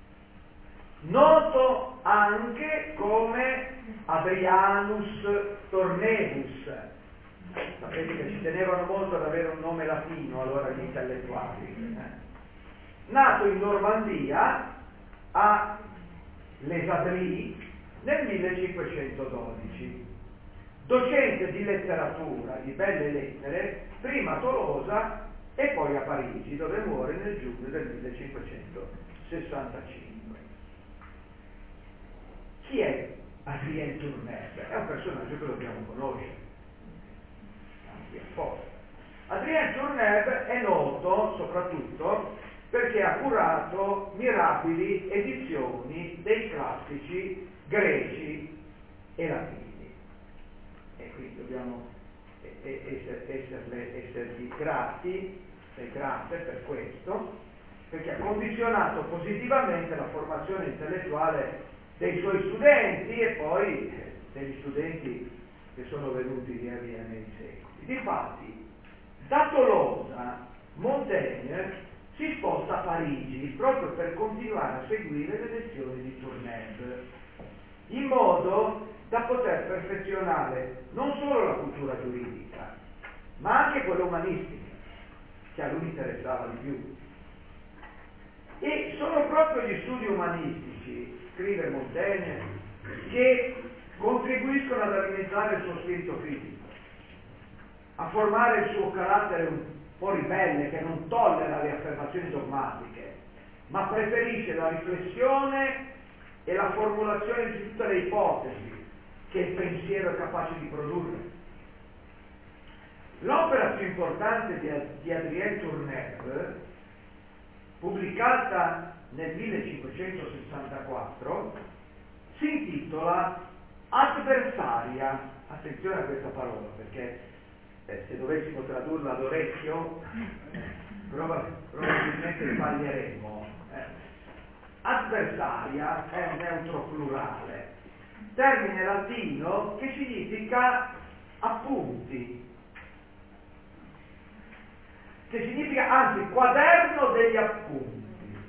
noto anche come Adrianus Tornebus. Sapete che ci tenevano molto ad avere un nome latino allora gli intellettuali. Nato in Normandia a Les Adris nel 1512, docente di letteratura, di belle lettere, prima a Tolosa e poi a Parigi, dove muore nel giugno del 1565. Chi è Adrien Tourneb? È un personaggio che dobbiamo conoscere. Adrien Tourneb è noto soprattutto perché ha curato mirabili edizioni dei classici greci e latini. quindi dobbiamo essergli grati e grate per questo, perché ha condizionato positivamente la formazione intellettuale dei suoi studenti e poi degli studenti che sono venuti via via nei secoli. Difatti, da Tolosa, Montaigne si sposta a Parigi proprio per continuare a seguire le lezioni di Tourneur, in modo da poter perfezionare non solo la cultura giuridica, ma anche quella umanistica, che a lui interessava di più. E sono proprio gli studi umanistici, scrive Montaigne, che contribuiscono ad alimentare il suo spirito critico, a formare il suo carattere un po' ribelle, che non tollera le affermazioni dogmatiche, ma preferisce la riflessione e la formulazione di tutte le ipotesi che il pensiero è capace di produrre. L'opera più importante di Adrien Tourneur, pubblicata nel 1564, si intitola Adversaria. Attenzione a questa parola, perché se dovessimo tradurla ad orecchio probabilmente sbaglieremmo. Adversaria è un neutro plurale, termine latino che significa appunti, che significa anzi quaderno degli appunti.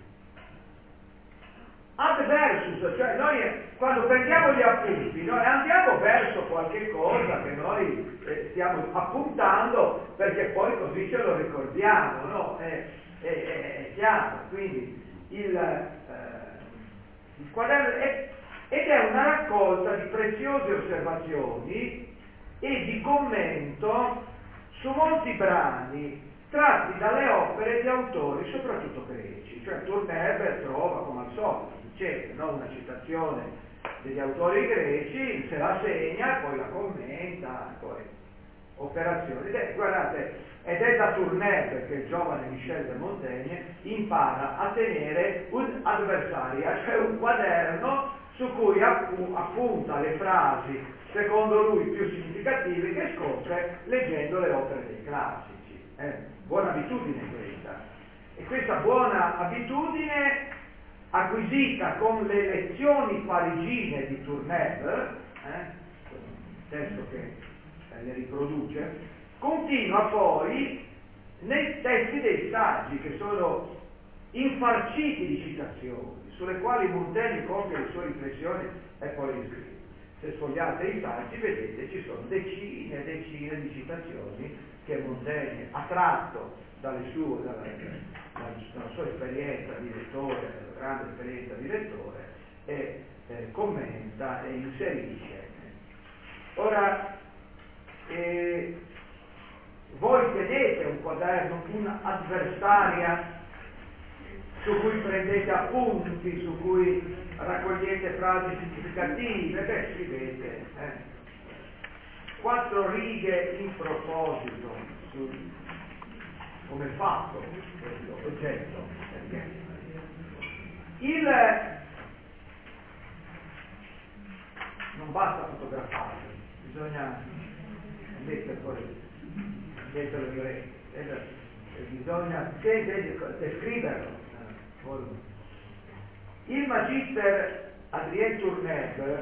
Adversus, cioè noi quando prendiamo gli appunti noi andiamo verso qualche cosa che noi stiamo appuntando, perché poi così ce lo ricordiamo, no? È chiaro. Quindi il quaderno ed è una raccolta di preziose osservazioni e di commento su molti brani tratti dalle opere di autori soprattutto greci. Cioè Tourneur trova, come al solito, succede, no? Una citazione degli autori greci, se la segna, poi la commenta, poi operazioni. Guardate, ed è da Tourneur che il giovane Michel de Montaigne impara a tenere un adversaria, cioè un quaderno su cui appunta le frasi secondo lui più significative che scopre leggendo le opere dei classici. Buona abitudine questa. E questa buona abitudine, acquisita con le lezioni parigine di Tourneur, un testo che le riproduce, continua poi nei testi dei saggi, che sono infarciti di citazioni, sulle quali Montaigne compie le sue riflessioni e poi le scrive. Se sfogliate i saggi vedete ci sono decine e decine di citazioni che Montaigne ha tratto dalla sua esperienza di lettore, dalla grande esperienza di lettore, e commenta e inserisce. Ora, voi vedete un quaderno, un'adversaria su cui prendete appunti, su cui raccogliete frasi significative, scrivete 4 righe in proposito come fatto questo oggetto. Non basta fotografare, bisogna metterlo in rete, bisogna descriverlo. Il magister Adrien Tourneur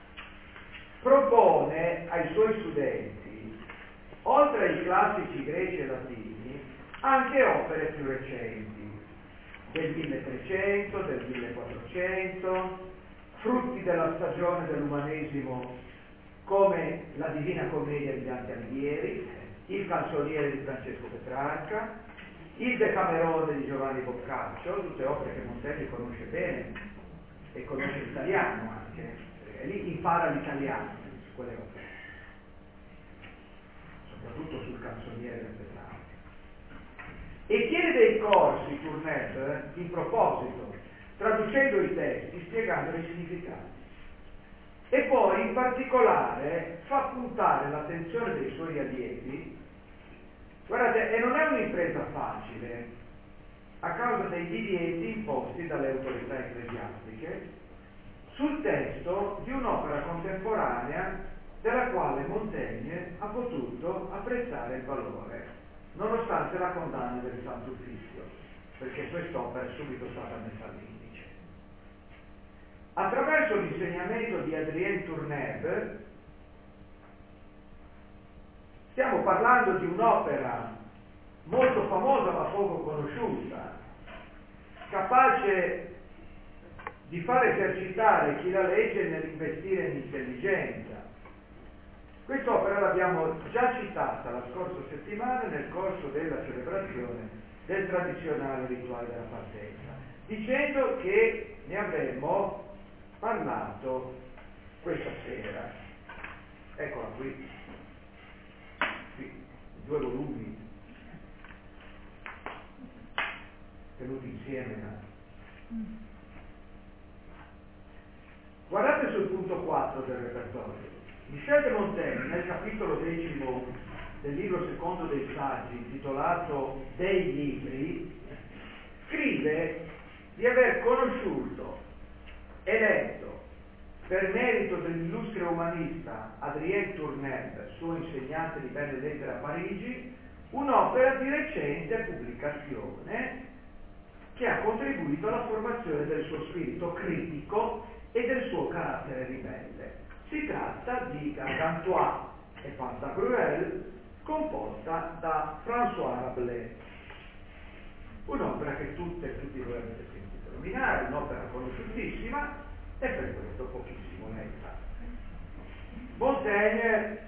propone ai suoi studenti, oltre ai classici greci e latini, anche opere più recenti, del 1300, del 1400, frutti della stagione dell'umanesimo come la Divina Commedia di Dante Alighieri, il Canzoniere di Francesco Petrarca, il Decamerone di Giovanni Boccaccio, tutte opere che Montaigne conosce bene e conosce l'italiano anche, e lì impara l'italiano su quelle opere, soprattutto sul Canzoniere del Petrarca. E tiene dei corsi Tourneur in proposito, traducendo i testi, spiegando i significati. E poi in particolare fa puntare l'attenzione dei suoi allievi. Guardate, e non è un'impresa facile, a causa dei divieti imposti dalle autorità ecclesiastiche, sul testo di un'opera contemporanea della quale quale Montaigne ha potuto apprezzare il valore, nonostante la condanna del Santo Uffizio, perché quest'opera è subito stata messa all'indice. Attraverso l'insegnamento di Adrien Tourneb stiamo parlando di un'opera molto famosa ma poco conosciuta, capace di far esercitare chi la legge nell'investire in intelligenza. Quest'opera l'abbiamo già citata la scorsa settimana nel corso della celebrazione del tradizionale rituale della partenza, dicendo che ne avremmo parlato questa sera. Eccola qui, 2 volumi tenuti insieme. Guardate sul punto 4 del repertorio. Michel de Montaigne, nel capitolo 10 del libro secondo dei saggi, intitolato Dei libri, scrive di aver conosciuto e letto, per merito dell'illustre umanista Adrien Tourneb, suo insegnante di belle lettere a Parigi, un'opera di recente pubblicazione che ha contribuito alla formazione del suo spirito critico e del suo carattere ribelle. Si tratta di Gargantua e Pantagruel, composta da François Rabelais. Un'opera che tutti voi avete sentito nominare, un'opera conosciutissima e per questo pochissimo letta. Montaigne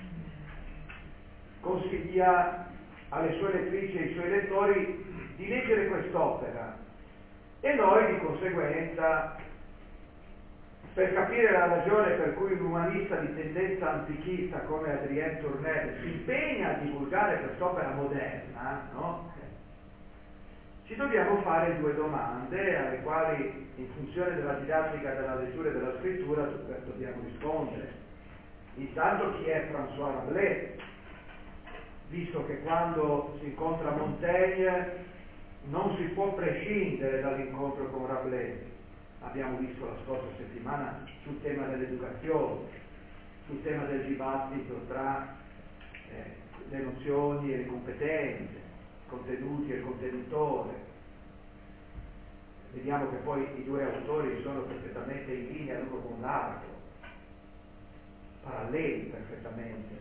consiglia alle sue lettrici e ai suoi lettori di leggere quest'opera e noi di conseguenza, per capire la ragione per cui un umanista di tendenza antichista come Adrien Tourneb si impegna a divulgare quest'opera moderna, no? Ci dobbiamo fare 2 domande alle quali, in funzione della didattica della lettura e della scrittura, dobbiamo rispondere. Intanto, chi è François Rabelais? Visto che quando si incontra Montaigne non si può prescindere dall'incontro con Rabelais. Abbiamo visto la scorsa settimana sul tema dell'educazione, sul tema del dibattito tra le nozioni e le competenze, contenuti e il contenitore. Vediamo che poi i 2 autori sono perfettamente in linea l'uno con l'altro, paralleli perfettamente.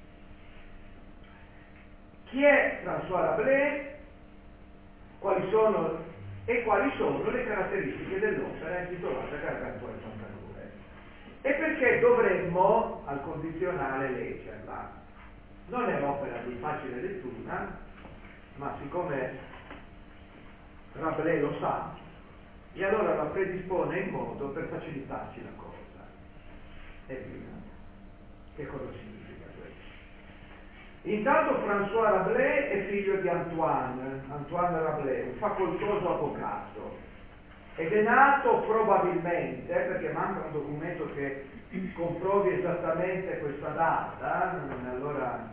Chi è François Rabelais? Quali sono le caratteristiche dell'opera intitolata Gargantua e Pantagruel? E perché dovremmo al condizionale leggerla? Non è un'opera di facile lettura, ma siccome Rabelais lo sa, e allora la predispone in modo per facilitarci la cosa. E via. Che cosa significa questo? Intanto François Rabelais è figlio di Antoine Rabelais, un facoltoso avvocato, ed è nato probabilmente, perché manca un documento che comprovi esattamente questa data, allora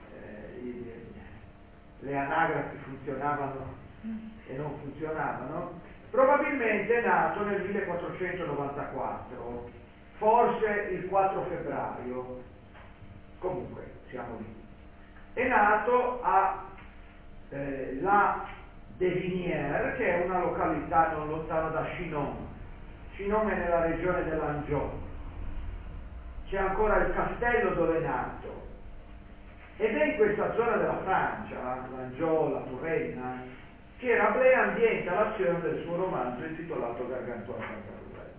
le anagrafi funzionavano e non funzionavano, probabilmente è nato nel 1494, forse il 4 febbraio, comunque siamo lì. È nato a La Devinière, che è una località non lontano da Chinon. Chinon è nella regione dell'Anjou. C'è ancora il castello dove è nato. Ed è in questa zona della Francia, l'Anjou, la Touraine, che Rabelais ambienta l'azione del suo romanzo intitolato Gargantua e Pantagruel.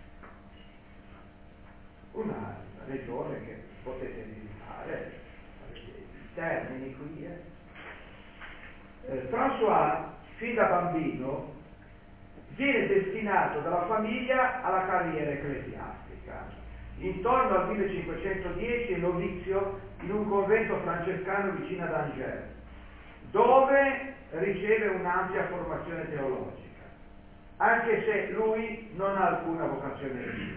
Una regione che potete visitare, i termini qui. François, fin da bambino, viene destinato dalla famiglia alla carriera ecclesiastica. Intorno al 1510 è novizio in un convento francescano vicino ad Angers, dove riceve un'ampia formazione teologica, anche se lui non ha alcuna vocazione religiosa.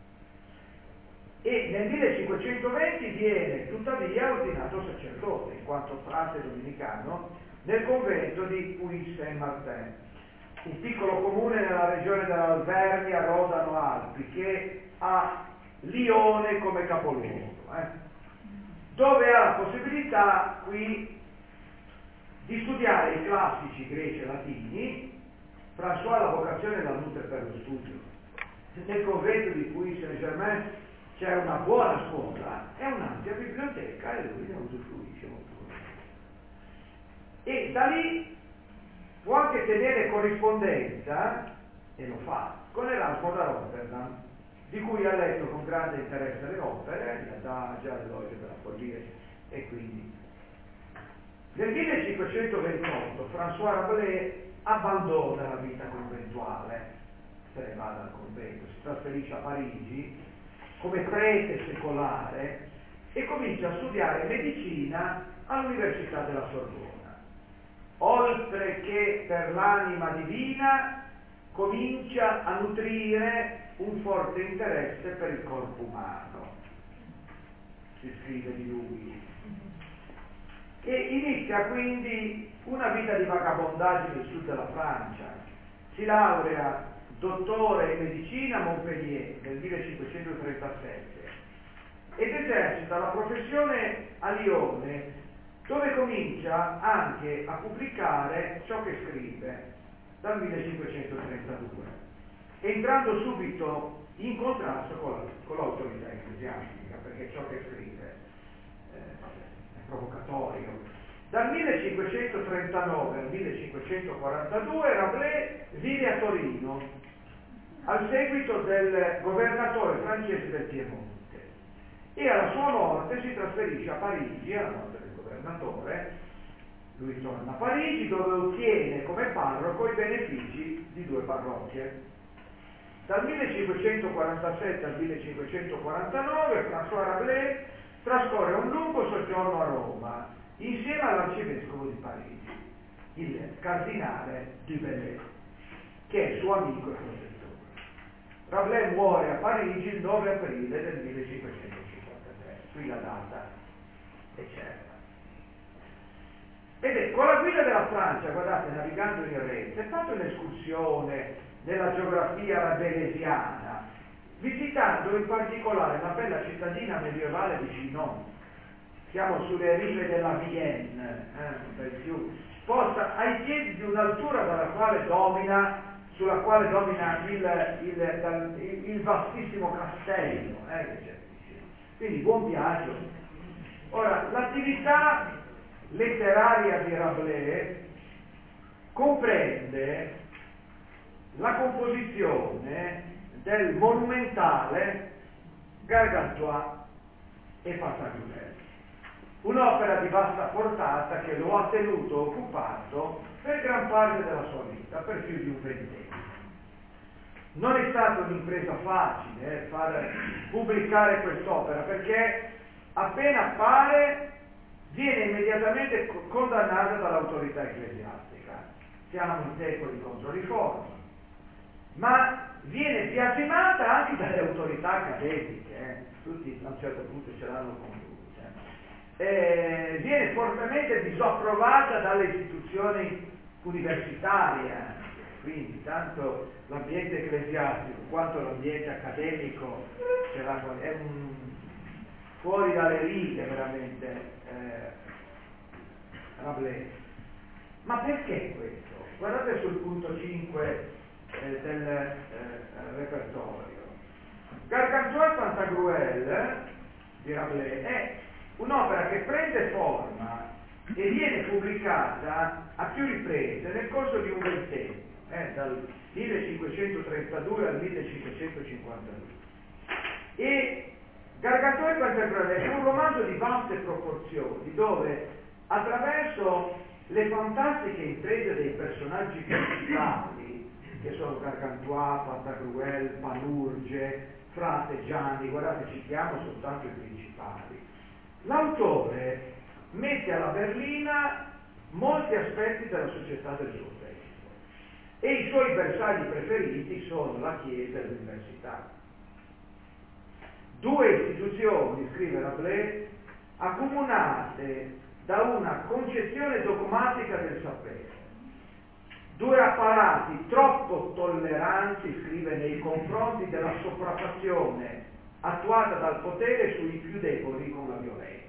E nel 1520 viene tuttavia ordinato sacerdote, in quanto frate domenicano, nel convento di Puy-Saint-Martin, un piccolo comune nella regione dell'Alvernia, Rodano Alpi, che ha Lione come capoluogo. dove ha la possibilità qui di studiare i classici greci e latini. François la vocazione la nutre per lo studio. Nel convento di cui Saint-Germain c'è una buona scuola e un'ampia biblioteca e lui ne usufruisce molto. E da lì può anche tenere corrispondenza, e lo fa, con Erasmo da Rotterdam, di cui ha letto con grande interesse le opere, gli Adagia, l'Elogio della Follia, e quindi. Nel 1528 François Rabelais abbandona la vita conventuale, se ne va dal convento, si trasferisce a Parigi come prete secolare e comincia a studiare medicina all'Università della Sorbona. Oltre che per l'anima divina, comincia a nutrire un forte interesse per il corpo umano. Si scrive di lui. E inizia quindi una vita di vagabondaggine nel sud della Francia. Si laurea dottore in medicina a Montpellier nel 1537 ed esercita la professione a Lione, dove comincia anche a pubblicare ciò che scrive dal 1532, entrando subito in contrasto con l'autorità ecclesiastica, perché ciò che scrive è provocatorio. Dal 1539 al 1542 Rabelais vive a Torino, al seguito del governatore francese del Piemonte, e alla sua morte si trasferisce a Parigi, alla morte del governatore. Lui torna a Parigi, dove ottiene come parroco i benefici di 2 parrocchie. Dal 1547 al 1549 François Rabelais trascorre un lungo soggiorno a Roma insieme all'arcivescovo di Parigi, il cardinale Du Bellay, che è suo amico e protettore. Rabelais muore a Parigi il 9 aprile del 1553, qui la data è certa. Ed con la guida della Francia, guardate, navigando in rete, fate un'escursione nella geografia rabelaisiana, visitando in particolare la bella cittadina medievale di Chinon. Siamo sulle rive della Vienne, per più, posta ai piedi di un'altura sulla quale domina il vastissimo castello. Quindi buon viaggio. Ora, l'attività letteraria di Rabelais comprende la composizione del monumentale Gargantua e Pantagruel, un'opera di vasta portata che lo ha tenuto occupato per gran parte della sua vita, per più di un ventennio. Non è stata un'impresa facile pubblicare quest'opera, perché appena appare viene immediatamente condannata dall'autorità ecclesiastica. Siamo in tempo di Controriforma, ma viene biasimata anche dalle autorità accademiche, tutti a un certo punto ce l'hanno conclusa. Viene fortemente disapprovata dalle istituzioni universitarie, quindi tanto l'ambiente ecclesiastico quanto l'ambiente accademico è fuori dalle righe veramente Rabelais. Ma perché questo? Guardate sul punto 5 del repertorio. Gargantua e Pantagruel di Rabelais è un'opera che prende forma e viene pubblicata a più riprese nel corso di un ventennio, dal 1532 al 1552. E Gargantua e Pantagruel è un romanzo di vaste proporzioni, dove attraverso le fantastiche imprese dei personaggi principali, che sono Gargantua, Pantagruel, Panurge, Frate Gianni, guardate, citiamo soltanto i principali, l'autore mette alla berlina molti aspetti della società del suo tempo, e i suoi bersagli preferiti sono la Chiesa e l'università. 2 istituzioni, scrive Rabelais, accomunate da una concezione dogmatica del sapere. 2 apparati troppo tolleranti, scrive, nei confronti della sopraffazione attuata dal potere sui più deboli con la violenza.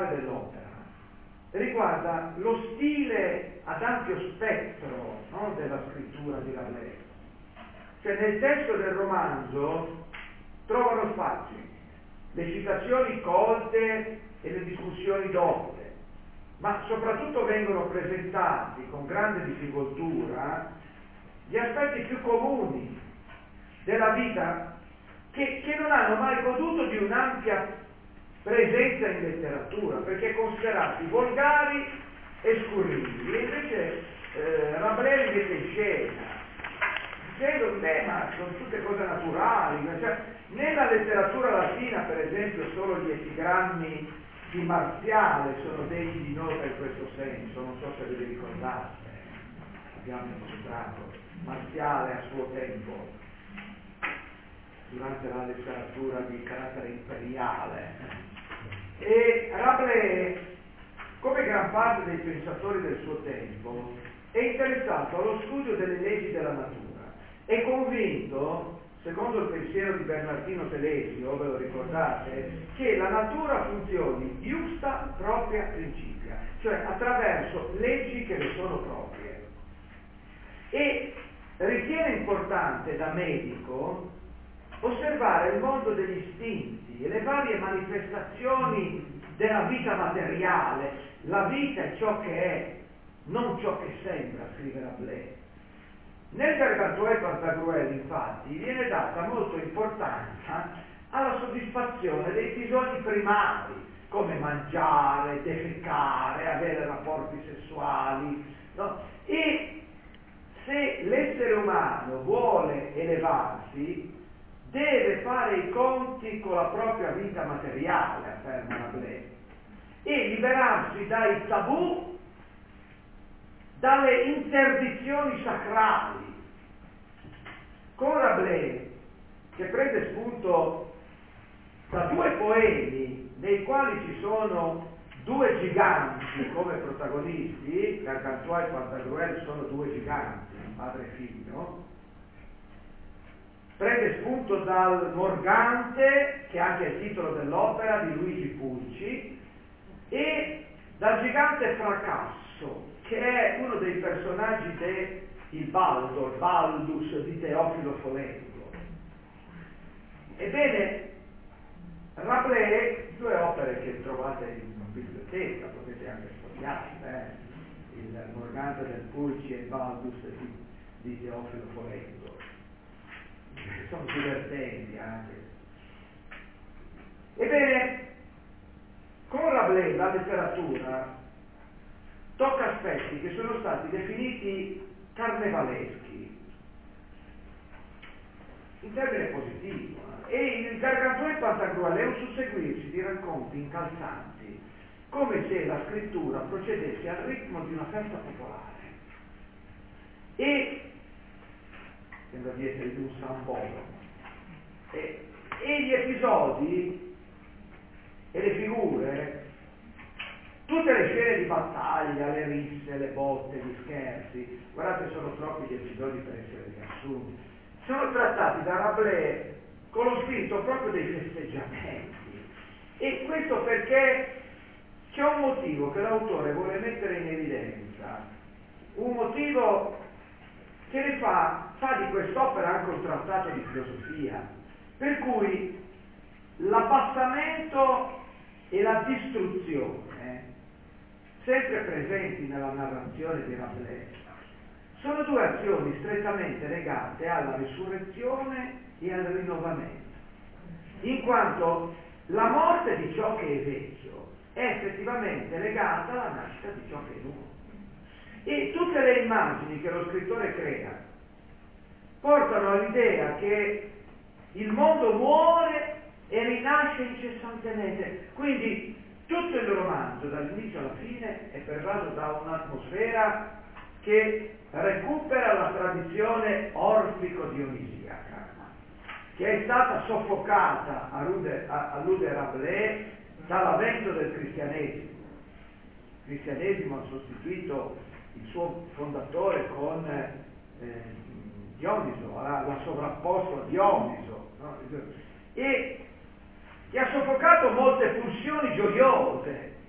principale dell'opera riguarda lo stile ad ampio spettro, no, della scrittura di Rabelais. Cioè nel testo del romanzo trovano spazio le citazioni colte e le discussioni dotte, ma soprattutto vengono presentati con grande disinvoltura gli aspetti più comuni della vita che non hanno mai goduto di un'ampia presenza in letteratura, perché considerati volgari e scurrili, e invece Rabelais li mette in scena, dicendo ma sono tutte cose naturali. Cioè, nella letteratura latina, per esempio, solo gli epigrammi di Marziale sono degni di nota in questo senso, non so se ve li ricordate, abbiamo mostrato Marziale a suo tempo durante la letteratura di carattere imperiale. E Rabelais, come gran parte dei pensatori del suo tempo, è interessato allo studio delle leggi della natura. È convinto, secondo il pensiero di Bernardino Telesio, ve lo ricordate, che la natura funzioni iusta propria principia, cioè attraverso leggi che le sono proprie. E ritiene importante da medico osservare il mondo degli istinti e le varie manifestazioni della vita materiale. La vita è ciò che è, non ciò che sembra, scrive Rabelais. Nel Gargantua e Pantagruel, infatti, viene data molta importanza alla soddisfazione dei bisogni primari, come mangiare, defecare, avere rapporti sessuali, no? E se l'essere umano vuole elevarsi, deve fare i conti con la propria vita materiale, afferma Rabelais, e liberarsi dai tabù, dalle interdizioni sacrali. Con Rabelais, che prende spunto da due poemi nei quali ci sono due giganti come protagonisti, Gargantua e Pantagruel sono due giganti, padre e figlio, prende spunto dal Morgante, che è anche il titolo dell'opera, di Luigi Pulci, e dal gigante Fracasso, che è uno dei personaggi del Baldus di Teofilo Folengo. Ebbene, Rabelais, due opere che trovate in biblioteca, potete anche sfogliare, il Morgante del Pulci e il Baldus di Teofilo Folengo. Sono divertenti anche. Ebbene, con Rabelais la letteratura tocca aspetti che sono stati definiti carnevaleschi, in termine positivo, e il Gargantua e Pantagruel è un susseguirsi di racconti incalzanti, come se la scrittura procedesse al ritmo di una festa popolare. E sembra di essere di un sambolo, e gli episodi e le figure, tutte le scene di battaglia, le risse, le botte, gli scherzi, guardate, sono troppi gli episodi per essere riassunti, sono trattati da Rabelais con lo spirito proprio dei festeggiamenti. E questo perché c'è un motivo che l'autore vuole mettere in evidenza, un motivo che ne fa di quest'opera anche un trattato di filosofia, per cui l'abbassamento e la distruzione, sempre presenti nella narrazione di Rabelais, sono due azioni strettamente legate alla risurrezione e al rinnovamento, in quanto la morte di ciò che è vecchio è effettivamente legata alla nascita di ciò che è nuovo. E tutte le immagini che lo scrittore crea portano all'idea che il mondo muore e rinasce incessantemente. Quindi tutto il romanzo, dall'inizio alla fine, è pervaso da un'atmosfera che recupera la tradizione orfico-dionisiaca, che è stata soffocata, allude Rabelais, dall'avvento del cristianesimo. Il cristianesimo ha sostituito il suo fondatore con Dioniso, l'ha sovrapposto a Dioniso, no? E ha soffocato molte pulsioni gioiose,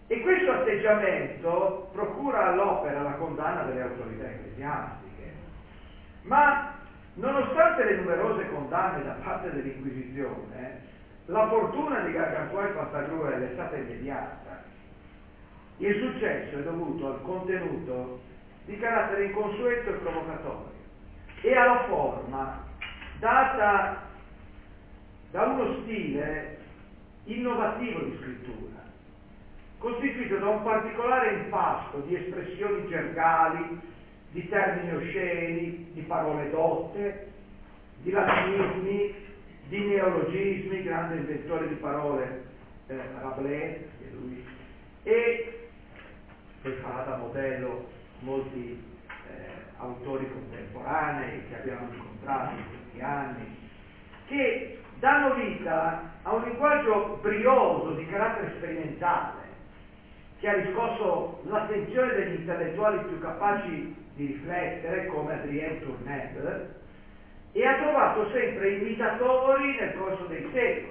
E questo atteggiamento procura all'opera la condanna delle autorità ecclesiastiche. Ma nonostante le numerose condanne da parte dell'Inquisizione, la fortuna di Gargantua e Pantagruel è stata immediata. Il successo è dovuto al contenuto di carattere inconsueto e provocatorio e alla forma data da uno stile innovativo di scrittura, costituito da un particolare impasto di espressioni gergali, di termini osceni, di parole dotte, di latinismi, di neologismi, grande inventore di parole, Rabelais, che lui, e poi farà da modello molti autori contemporanei che abbiamo incontrato in questi anni, che danno vita a un linguaggio brioso di carattere sperimentale, che ha riscosso l'attenzione degli intellettuali più capaci di riflettere, come Adrien Tournelle, e ha trovato sempre imitatori nel corso dei secoli.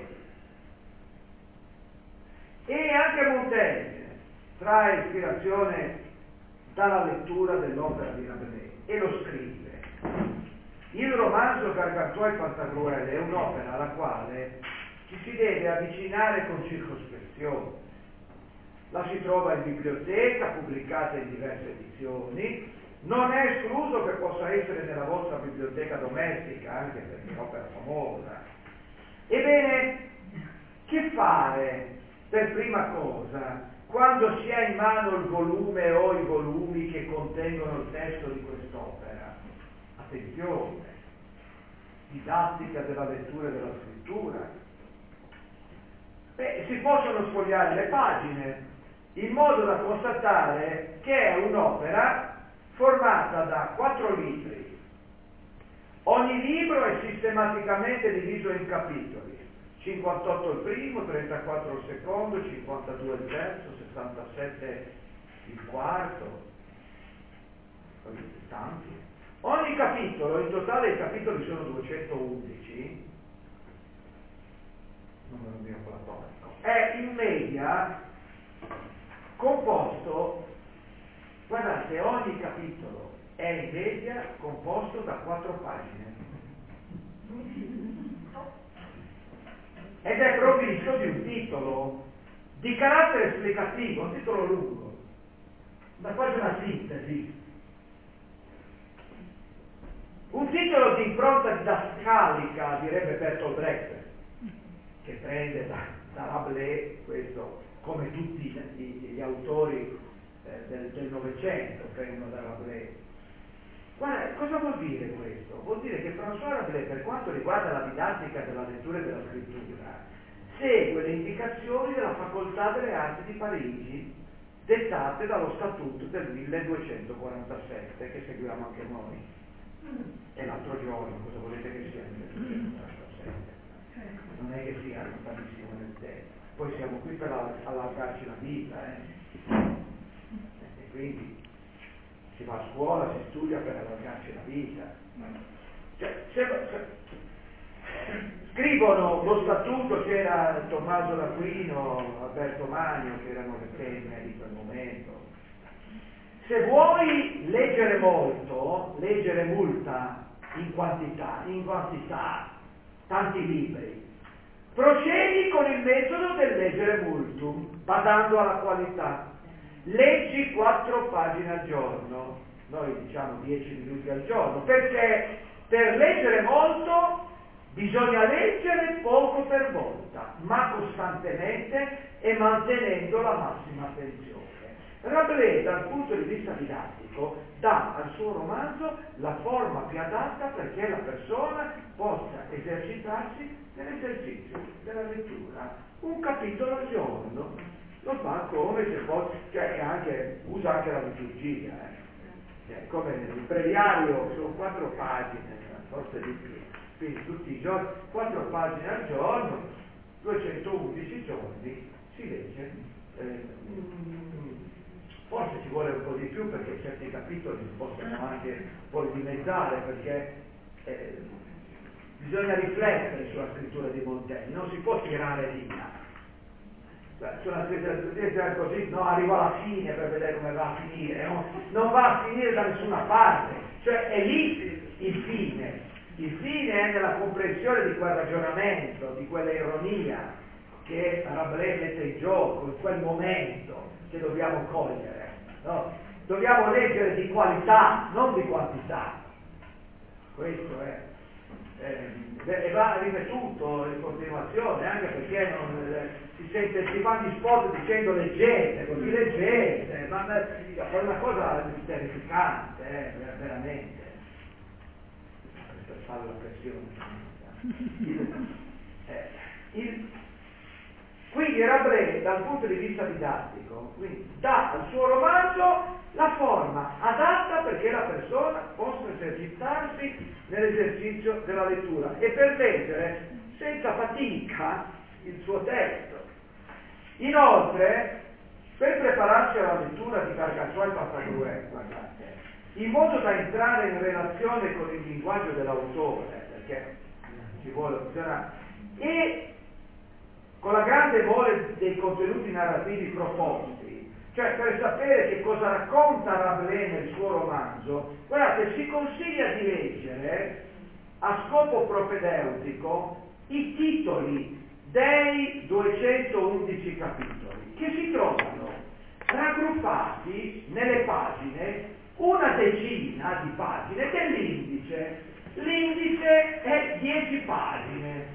E anche Montaigne trae ispirazione dalla lettura dell'opera di Rabelais e lo scrive. Il romanzo Gargantua e Pantagruel è un'opera alla quale ci si deve avvicinare con circospezione. La si trova in biblioteca, pubblicata in diverse edizioni. Non è escluso che possa essere nella vostra biblioteca domestica, anche perché è un'opera famosa. Ebbene, che fare per prima cosa quando si ha in mano il volume o i volumi che contengono il testo di quest'opera? Attenzione, didattica della lettura e della scrittura. Si possono sfogliare le pagine in modo da constatare che è un'opera formata da 4 libri. Ogni libro è sistematicamente diviso in capitoli: 58 il primo, 34 il secondo, 52 il terzo, 67 il quarto, poi tanti. Ogni capitolo, in totale i capitoli sono 211, numero mio platonico, è in media composto, guardate, ogni capitolo è in media composto da 4 pagine ed è provvisto di un titolo di carattere esplicativo, un titolo lungo, ma quasi una sintesi. Un titolo di impronta didascalica, direbbe Bertolt Brecht, che prende da Rabelais, questo, come tutti gli autori del Novecento prendono da Rabelais. Guarda, cosa vuol dire questo? Vuol dire che François Rabelais, per quanto riguarda la didattica della lettura e della scrittura, segue le indicazioni della Facoltà delle Arti di Parigi, dettate dallo Statuto del 1247, che seguiamo anche noi. E l'altro giorno, cosa volete che sia il 1247? Non è che sia lontanissimo nel tempo. Poi siamo qui per allargarci la vita, e quindi si va a scuola, si studia per allargarci la vita. Scrivono lo statuto, c'era Tommaso d'Aquino, Alberto Magno, che erano le penne di quel momento. Se vuoi leggere molto, leggere multa in quantità, tanti libri, procedi con il metodo del leggere multum, badando alla qualità. Leggi 4 pagine al giorno, noi diciamo 10 minuti al giorno, perché per leggere molto bisogna leggere poco per volta, ma costantemente e mantenendo la massima attenzione. Rabelais, dal punto di vista didattico, dà al suo romanzo la forma più adatta perché la persona possa esercitarsi nell'esercizio della lettura. Un capitolo al giorno, lo fa come se fosse, usa anche la liturgia, come nel breviario sono 4 pagine, forse di più, quindi tutti i giorni, 4 pagine al giorno, 211 giorni, si legge. Forse ci vuole un po' di più perché certi capitoli si possono anche poi dimezzare, perché bisogna riflettere sulla scrittura di Montaigne, non si può tirare via. così, no, arrivo alla fine per vedere come va a finire, no? Non va a finire da nessuna parte, cioè è lì il fine. Il fine è nella comprensione di quel ragionamento, di quella ironia che Rabelais mette in gioco, in quel momento che dobbiamo cogliere, no? Dobbiamo leggere di qualità, non di quantità. Questo è. E va ripetuto in continuazione, anche perché si fanno gli spot dicendo leggete, così leggete, ma è una cosa terrificante, veramente. Per fare la pressione. Quindi Rabelais, dal punto di vista didattico, dà al suo romanzo la forma adatta perché la persona possa esercitarsi nell'esercizio della lettura e per leggere senza fatica il suo testo. Inoltre, per prepararsi alla lettura di Gargantua e Pantagruel, guardate, in modo da entrare in relazione con il linguaggio dell'autore, perché ci vuole e con la grande mole dei contenuti narrativi proposti, cioè per sapere che cosa racconta Rabelais nel suo romanzo, guardate, si consiglia di leggere a scopo propedeutico i titoli dei 211 capitoli, che si trovano raggruppati nelle pagine, una decina di pagine dell'indice. L'indice è 10 pagine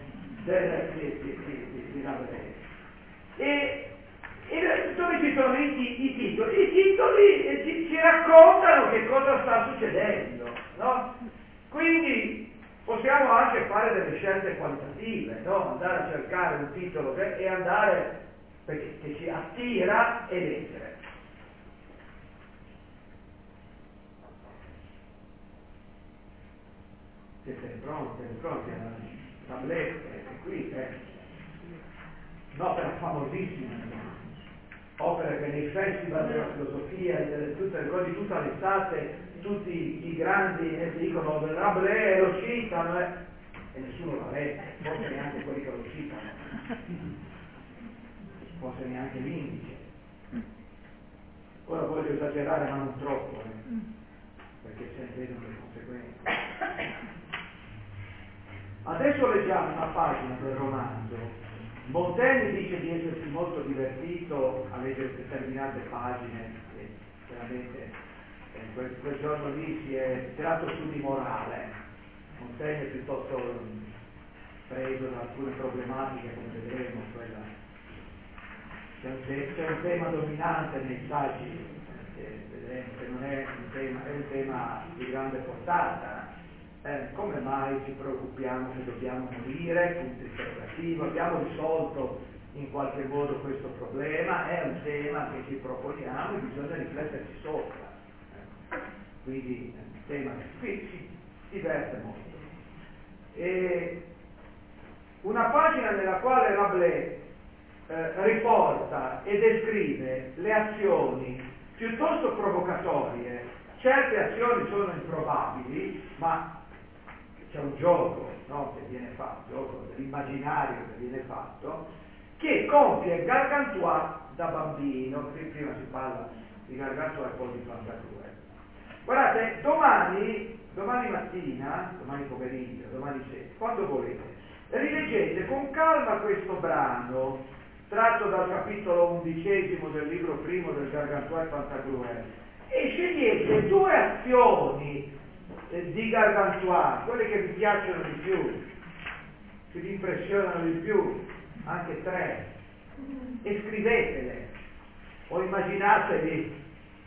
di Rabelais. E dove ci sono i titoli? I titoli ci raccontano che cosa sta succedendo, no? Quindi possiamo anche fare delle scelte qualitative, no? Andare a cercare un titolo e andare che ci attira e leggere. Siete pronti? Rabelais è qui, un'opera famosissima, opera che nei festival della filosofia di tutta l'estate tutti i grandi dicono Rabelais lo citano e nessuno l'ha letto, forse neanche quelli che lo citano, forse neanche l'indice. Ora voglio esagerare ma non troppo, perché se ne vedono le conseguenze. Adesso leggiamo una pagina del romanzo. Montaigne dice di essersi molto divertito a leggere determinate pagine e veramente quel giorno lì si è tirato su di morale. Montaigne è piuttosto preso da alcune problematiche, come vedremo, c'è un tema dominante nei saggi, vedremo che non è un tema di grande portata. Come mai ci preoccupiamo che dobbiamo morire? Punto interrogativo. Abbiamo risolto in qualche modo questo problema? È un tema che ci proponiamo e bisogna rifletterci sopra. Quindi è un tema che qui si diverte molto. E una pagina nella quale Rabelais riporta e descrive le azioni piuttosto provocatorie. Certe azioni sono improbabili, ma c'è un gioco, no, che viene fatto, gioco dell'immaginario che viene fatto, che compie Gargantua da bambino. Prima si parla di Gargantua e poi di Pantagruel. Guardate, domani mattina, domani pomeriggio, domani sera, quando volete, rileggete con calma questo brano tratto dal capitolo 11 del libro primo del Gargantua e Pantagruel e scegliete 2 azioni di Gargantua, quelle che vi piacciono di più, che vi impressionano di più, anche 3, e scrivetele o immaginatevi,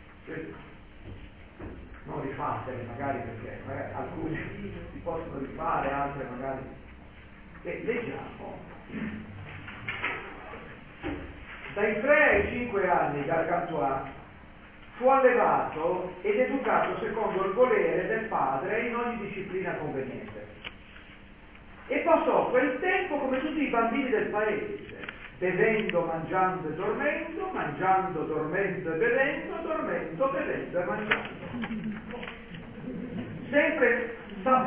non rifatele magari perché alcune si possono rifare, altre magari, e leggiamo. Dai 3 ai 5 anni Gargantua fu allevato ed educato secondo il volere del padre in ogni disciplina conveniente. E passò quel tempo come tutti i bambini del paese, bevendo, mangiando e dormendo, mangiando, dormendo e bevendo, dormendo, bevendo e mangiando. Sempre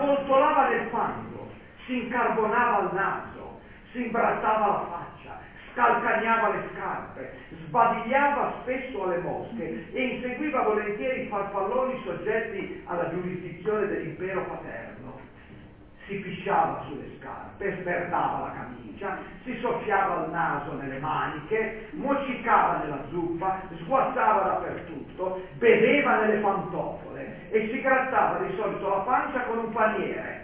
s'avvoltolava nel fango, si incarbonava il naso, si imbrattava la faccia, scalcagnava le scarpe, sbadigliava spesso alle mosche e inseguiva volentieri farfalloni soggetti alla giurisdizione dell'impero paterno. Si pisciava sulle scarpe, smerdava la camicia, si soffiava il naso nelle maniche, moccicava nella zuppa, sguazzava dappertutto, beveva nelle pantofole e si grattava di solito la pancia con un paniere.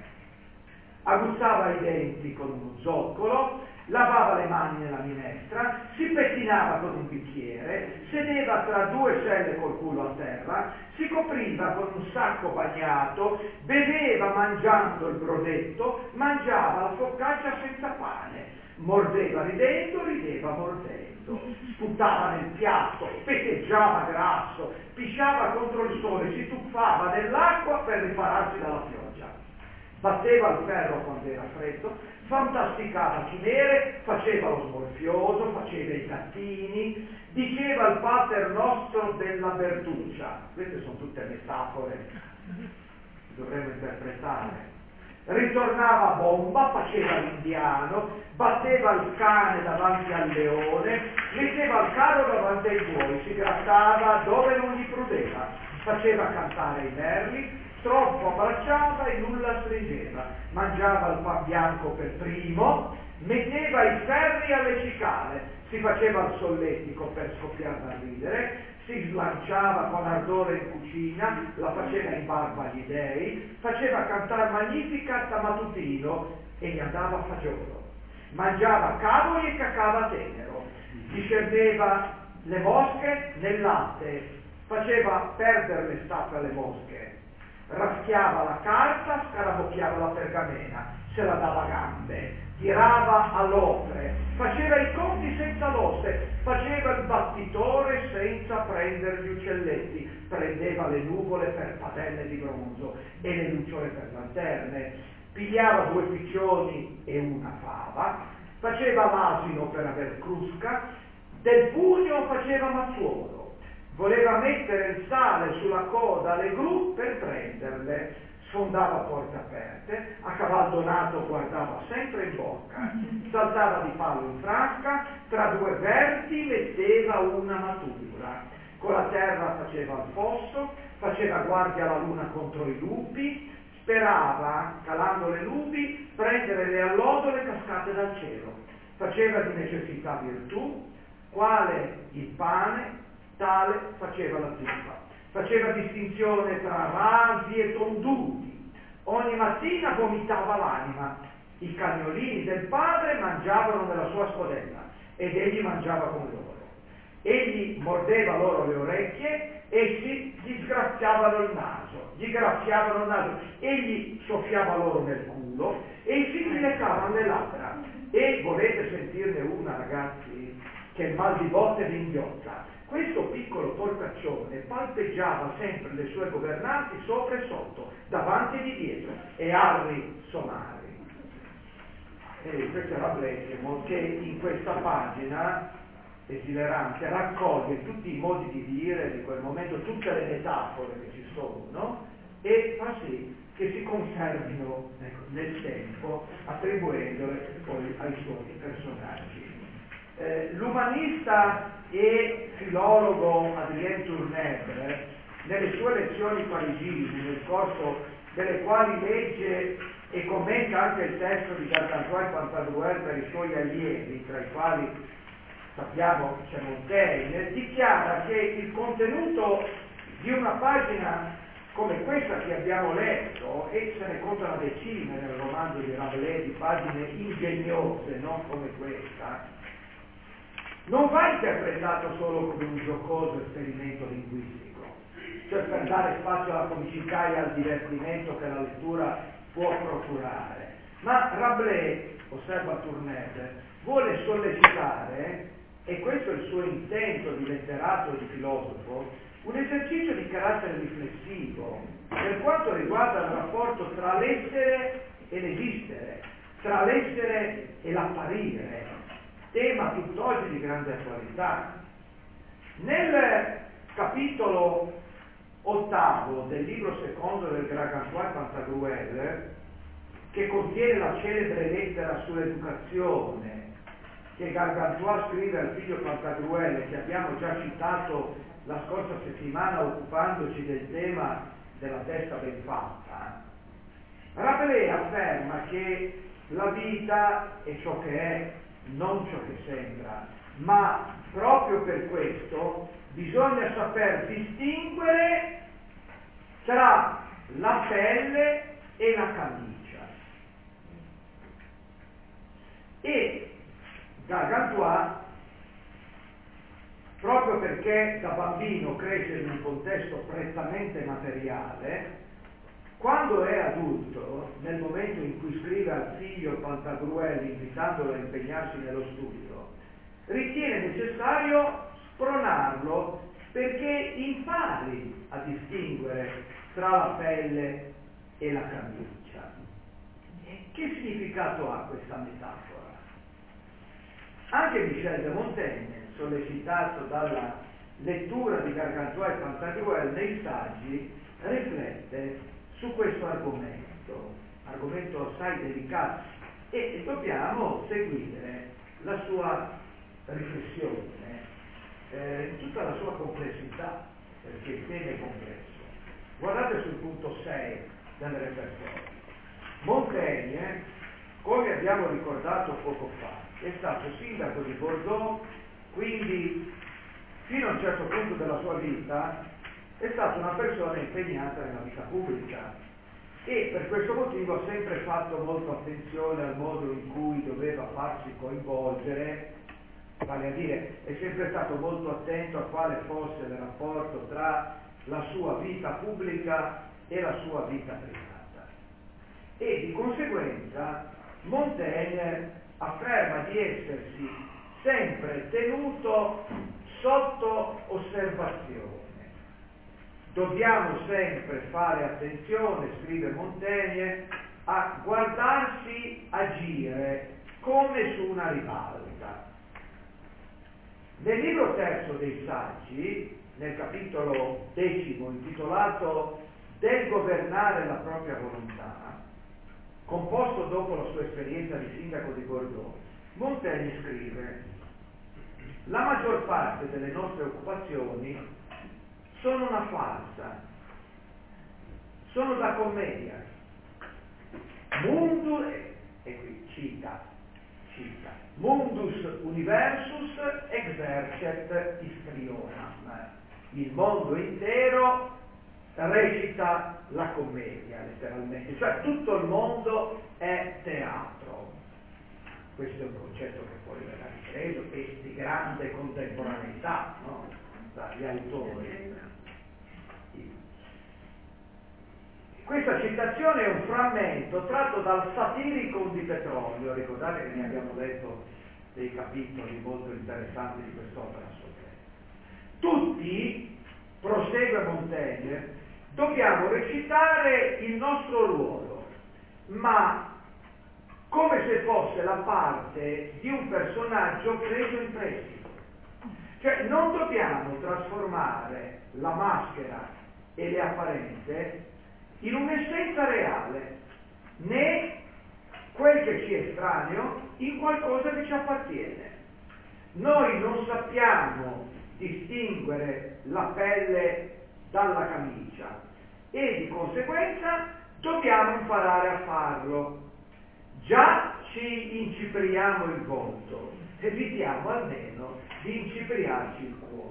Aguzzava i denti con uno zoccolo, lavava le mani nella minestra, si pettinava con un bicchiere, sedeva tra due selle col culo a terra, si copriva con un sacco bagnato, beveva mangiando il brodetto, mangiava la focaccia senza pane, mordeva ridendo, rideva mordendo, sputava nel piatto, spetteggiava grasso, pisciava contro il sole, si tuffava nell'acqua per ripararsi dalla pioggia. Batteva il ferro quando era freddo, fantasticava chimere, faceva lo smorfioso, faceva i gattini, diceva il pater nostro della Bertuccia. Queste sono tutte metafore che dovremmo interpretare. Ritornava a bomba, faceva l'indiano, batteva il cane davanti al leone, metteva il carro davanti ai buoi, si grattava dove non gli prudeva, faceva cantare i merli, troppo abbracciava e nulla stringeva, mangiava il pan bianco per primo, metteva i ferri alle cicale, si faceva il solletico per scoppiare da ridere, si slanciava con ardore in cucina, la faceva in barba agli dei, faceva cantare Magnificat a mattutino e gli andava a fagiolo, mangiava cavoli e cacava tenero, discerneva le mosche nel latte, faceva perdere le staffe alle mosche, raschiava la carta, scarabocchiava la pergamena, se la dava a gambe, tirava all'opre, faceva i conti senza l'oste, faceva il battitore senza prendere gli uccelletti, prendeva le nuvole per padelle di bronzo e le lucciole per lanterne, pigliava 2 piccioni e una fava, faceva l'asino per aver crusca, del pugno faceva mazzuolo, voleva mettere il sale sulla coda alle gru per prenderle, sfondava porte aperte, a cavallo nato guardava sempre in bocca, saltava di palo in frasca, tra 2 verti metteva una matura, con la terra faceva il fosso, faceva guardia alla luna contro i lupi, sperava, calando le nubi, prendere le allodole cascate dal cielo, faceva di necessità virtù, quale il pane, tale faceva la zuppa, faceva distinzione tra rasi e tonduti, ogni mattina vomitava l'anima, i cagnolini del padre mangiavano nella sua scodella ed egli mangiava con loro, egli mordeva loro le orecchie, essi gli sgraffiavano il naso, egli soffiava loro nel culo e i figli leccavano le labbra. E volete sentirne una, ragazzi, che il mal di botte vi inghiozza? Questo piccolo porcaccione palpeggiava sempre le sue governanti sopra e sotto, davanti e di dietro, e arri somari. E questo è Rabelais che in questa pagina esilerante raccoglie tutti i modi di dire di quel momento, tutte le metafore che ci sono, no? E fa sì che si conservino nel tempo, attribuendole poi ai suoi personaggi. L'umanista e filologo Adrien Tourneur, nelle sue lezioni parigine, nel corso delle quali legge e commenta anche il testo di Gargantua e Pantagruel per i suoi allievi, tra i quali sappiamo c'è Montaigne, dichiara che il contenuto di una pagina come questa che abbiamo letto, e se ne contano decine nel romanzo di Rabelais di pagine ingegnose, non come questa, non va interpretato solo come un giocoso esperimento linguistico, cioè per dare spazio alla comicità e al divertimento che la lettura può procurare, ma Rabelais, osserva Tourneur, vuole sollecitare, e questo è il suo intento di letterato e di filosofo, un esercizio di carattere riflessivo per quanto riguarda il rapporto tra l'essere e l'esistere, tra l'essere e l'apparire, tema tutt'oggi di grande attualità. Nel capitolo 8 del libro secondo del Gargantua e Pantagruel, che contiene la celebre lettera sull'educazione che Gargantua scrive al figlio Pantagruel, che abbiamo già citato la scorsa settimana occupandoci del tema della testa ben fatta. Rabelais afferma che la vita è ciò che è, non ciò che sembra, ma proprio per questo bisogna saper distinguere tra la pelle e la camicia. E Gargantua, proprio perché da bambino cresce in un contesto prettamente materiale, quando è adulto, nel momento in cui scrive al figlio Pantagruel invitandolo a impegnarsi nello studio, ritiene necessario spronarlo perché impari a distinguere tra la pelle e la camicia. E che significato ha questa metafora? Anche Michel de Montaigne, sollecitato dalla lettura di Gargantua e Pantagruel nei saggi, riflette su questo argomento assai delicato, e dobbiamo seguire la sua riflessione in tutta la sua complessità, perché il tema è complesso. Guardate sul punto 6 del repertorio. Montaigne, come abbiamo ricordato poco fa, è stato sindaco di Bordeaux, quindi fino a un certo punto della sua vita è stata una persona impegnata nella vita pubblica e per questo motivo ha sempre fatto molta attenzione al modo in cui doveva farsi coinvolgere, vale a dire è sempre stato molto attento a quale fosse il rapporto tra la sua vita pubblica e la sua vita privata. E di conseguenza Montaigne afferma di essersi sempre tenuto sotto osservazione. Dobbiamo sempre fare attenzione, scrive Montaigne, a guardarsi agire come su una ribalta. Nel libro terzo dei Saggi, nel capitolo 10 intitolato Del governare la propria volontà, composto dopo la sua esperienza di sindaco di Bordeaux, Montaigne scrive: la maggior parte delle nostre occupazioni sono una farsa, sono da commedia. Mundus, e qui cita, mundus universus exercet histrionam. Il mondo intero recita la commedia, letteralmente, cioè tutto il mondo è teatro. Questo è un concetto che poi verrà ripreso e di grande contemporaneità, no? Dagli autori. Questa citazione è un frammento tratto dal Satiricon di Petronio, ricordate che ne abbiamo letto dei capitoli molto interessanti di quest'opera sopra. Tutti, prosegue Montaigne, dobbiamo recitare il nostro ruolo, ma come se fosse la parte di un personaggio preso in prestito. Cioè non dobbiamo trasformare la maschera e le apparenze in un'essenza reale, né quel che ci è estraneo in qualcosa che ci appartiene. Noi non sappiamo distinguere la pelle dalla camicia e di conseguenza dobbiamo imparare a farlo. Già ci incipriamo il volto, evitiamo almeno di incipriarci il cuore.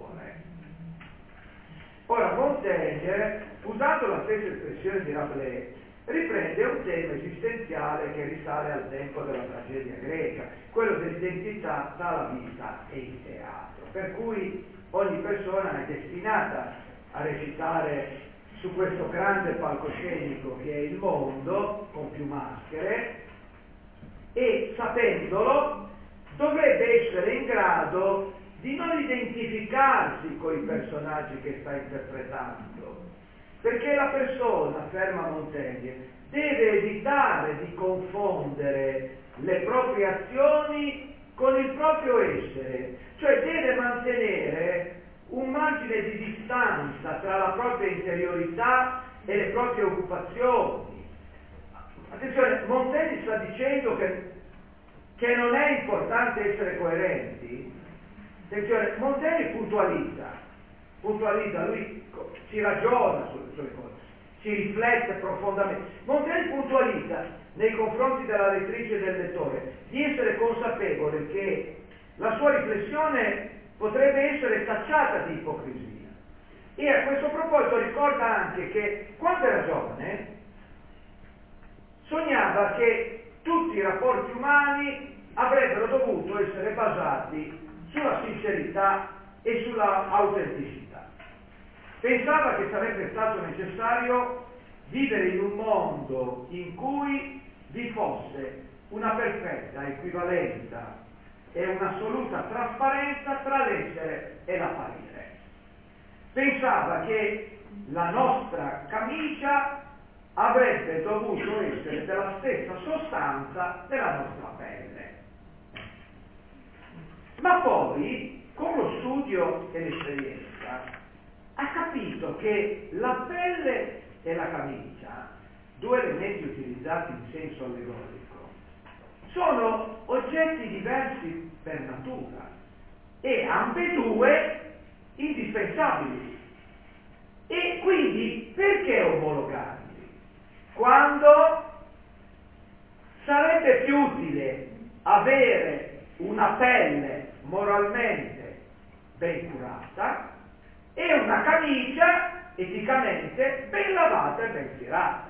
Ora Montaigne, usando la stessa espressione di Rabelais, riprende un tema esistenziale che risale al tempo della tragedia greca, quello dell'identità tra la vita e il teatro, per cui ogni persona è destinata a recitare su questo grande palcoscenico che è il mondo, con più maschere, e sapendolo dovrebbe essere in grado di non identificarsi con i personaggi che sta interpretando, perché la persona, afferma Montaigne, deve evitare di confondere le proprie azioni con il proprio essere, cioè deve mantenere un margine di distanza tra la propria interiorità e le proprie occupazioni. Attenzione, Montaigne sta dicendo che che non è importante essere coerenti, attenzione, Montaigne puntualizza, lui si ragiona sulle cose, si riflette profondamente. Montaigne puntualizza nei confronti della lettrice e del lettore di essere consapevole che la sua riflessione potrebbe essere tacciata di ipocrisia. E a questo proposito ricorda anche che quando era giovane sognava che tutti i rapporti umani avrebbero dovuto essere basati sulla sincerità e sulla autenticità. Pensava che sarebbe stato necessario vivere in un mondo in cui vi fosse una perfetta equivalenza e un'assoluta trasparenza tra l'essere e l'apparire. Pensava che la nostra camicia avrebbe dovuto essere della stessa sostanza della nostra pelle. Ma poi, con lo studio e l'esperienza, ha capito che la pelle e la camicia, due elementi utilizzati in senso allegorico, sono oggetti diversi per natura e ambedue indispensabili. E quindi perché omologarli? Quando sarebbe più utile avere una pelle moralmente ben curata e una camicia eticamente ben lavata e ben stirata.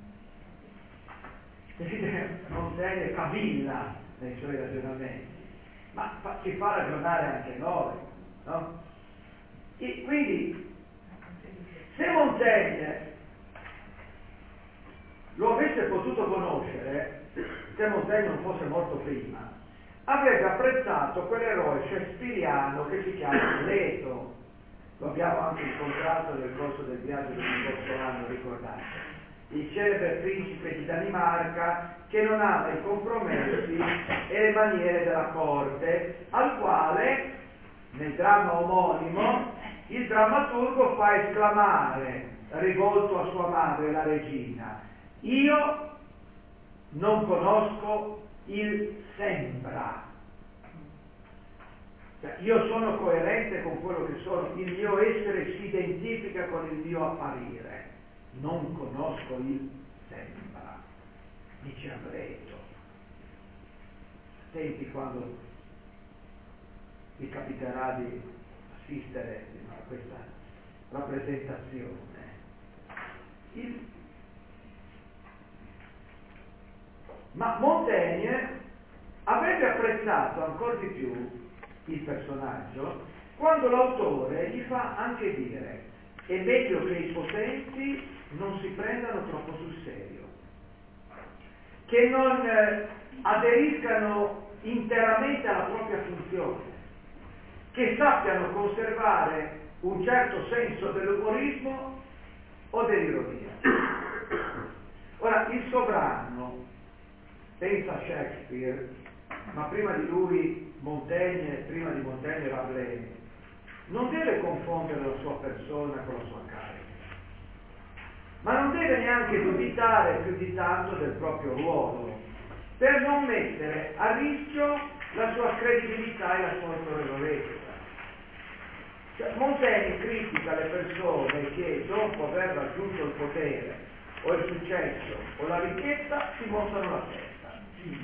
Montaigne cavilla nei suoi ragionamenti, ma ci fa ragionare anche noi, no? E quindi, se Montaigne lo avesse potuto conoscere, se Montaigne non fosse morto prima, avrebbe apprezzato quell'eroe shakespeariano che si chiama Leto. Lo abbiamo anche incontrato nel corso del viaggio dello scorso anno, ricordate? Il celebre principe di Danimarca che non ama i compromessi e le maniere della corte, al quale, nel dramma omonimo, il drammaturgo fa esclamare, rivolto a sua madre, la regina: io non conosco il sembra. Cioè, io sono coerente con quello che sono, il mio essere si identifica con il mio apparire, non conosco il sembra, dice Amleto. Attenti quando vi capiterà di assistere a questa rappresentazione. Ma Montaigne avrebbe apprezzato ancora di più il personaggio quando l'autore gli fa anche dire: è meglio che i potenti non si prendano troppo sul serio, che non aderiscano interamente alla propria funzione, che sappiano conservare un certo senso dell'umorismo o dell'ironia. Ora, il sovrano, pensa Shakespeare, ma prima di lui Montaigne, prima di Montaigne Rabelais, non deve confondere la sua persona con la sua carica, ma non deve neanche dubitare più di tanto del proprio ruolo, per non mettere a rischio la sua credibilità e la sua autorevolezza. Cioè, Montaigne critica le persone che dopo aver raggiunto il potere o il successo o la ricchezza si montano la testa.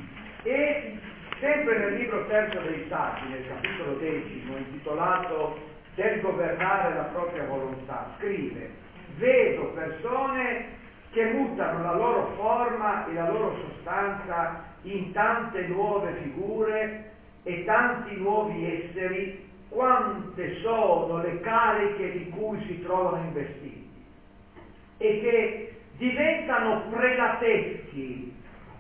E sempre nel libro terzo dei Saggi, nel capitolo 10, intitolato Del governare la propria volontà, scrive: vedo persone che mutano la loro forma e la loro sostanza in tante nuove figure e tanti nuovi esseri, quante sono le cariche di cui si trovano investiti, e che diventano prelateschi,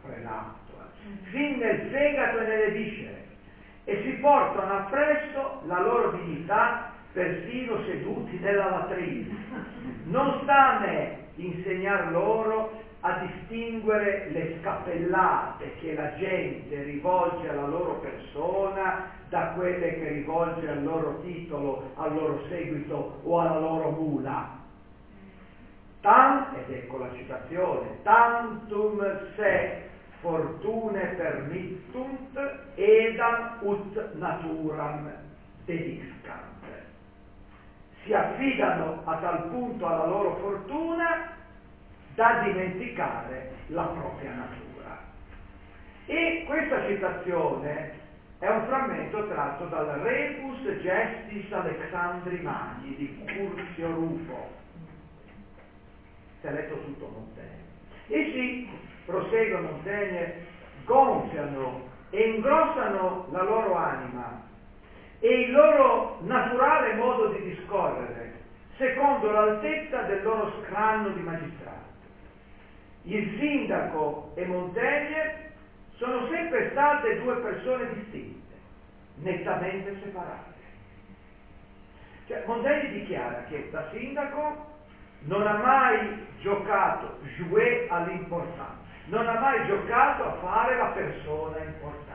fin nel fegato e nelle viscere, e si portano appresso la loro dignità persino seduti nella latrina. Non sta a me insegnar loro a distinguere le scappellate che la gente rivolge alla loro persona da quelle che rivolge al loro titolo, al loro seguito o alla loro mula. Ed ecco la citazione: tantum se fortune permittunt edam ut naturam dediscant. Si affidano a tal punto alla loro fortuna da dimenticare la propria natura. E questa citazione è un frammento tratto dal Rebus Gestis Alexandri Magni di Curzio Rufo. Si è letto tutto Montaigne. Essi, prosegue Montaigne, gonfiano e ingrossano la loro anima e il loro naturale modo di discorrere secondo l'altezza del loro scranno di magistrato. Il sindaco e Montaigne sono sempre state due persone distinte, nettamente separate. Cioè, Montaigne dichiara che da sindaco non ha mai giocato, joué all'importante, non ha mai giocato a fare la persona importante,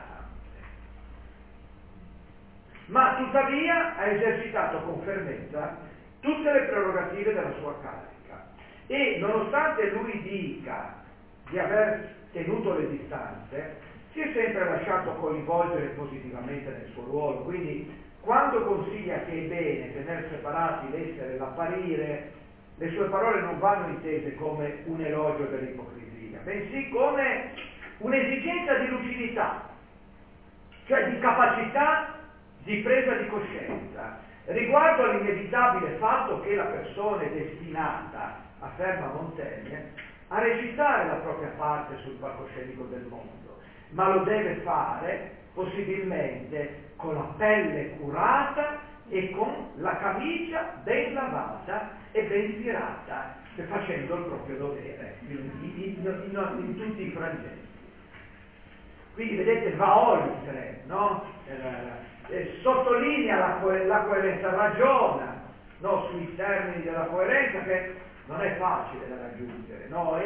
ma tuttavia ha esercitato con fermezza tutte le prerogative della sua carica e nonostante lui dica di aver tenuto le distanze, si è sempre lasciato coinvolgere positivamente nel suo ruolo. Quindi quando consiglia che è bene tenere separati l'essere e l'apparire, le sue parole non vanno intese come un elogio dell'ipocrisia, bensì come un'esigenza di lucidità, cioè di capacità di presa di coscienza riguardo all'inevitabile fatto che la persona è destinata, afferma Montaigne, a recitare la propria parte sul palcoscenico del mondo, ma lo deve fare possibilmente con la pelle curata e con la camicia ben lavata e ben tirata, facendo il proprio dovere in tutti i frangenti. Quindi vedete, va oltre, no? Sottolinea la coerenza, ragiona, no, sui termini della coerenza che non è facile da raggiungere, no?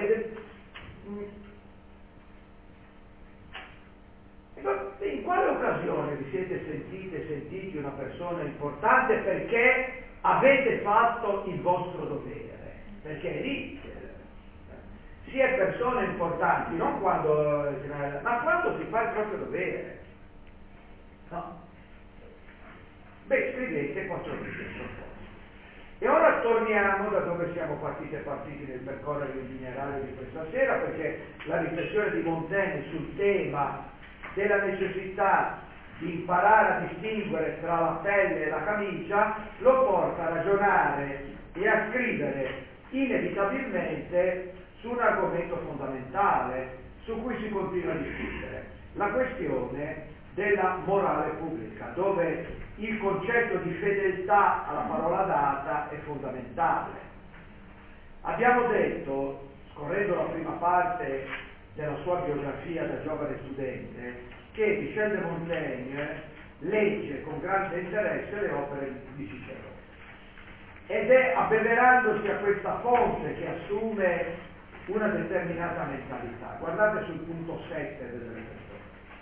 In quale occasione vi siete sentiti una persona importante perché avete fatto il vostro dovere? Perché è lì si è persone importanti, non quando, ma quando si fa il proprio dovere. No? Beh, scrivete 14 proposte. E ora torniamo da dove siamo partiti nel percorrere l'itinerario di questa sera, perché la riflessione di Montaigne sul tema della necessità di imparare a distinguere tra la pelle e la camicia lo porta a ragionare e a scrivere inevitabilmente su un argomento fondamentale su cui si continua a discutere, la questione della morale pubblica, dove il concetto di fedeltà alla parola data è fondamentale. Abbiamo detto, scorrendo la prima parte della sua biografia da giovane studente, che Michel de Montaigne legge con grande interesse le opere di Cicero ed è abbeverandosi a questa fonte che assume una determinata mentalità. Guardate sul punto 7 del riflessione.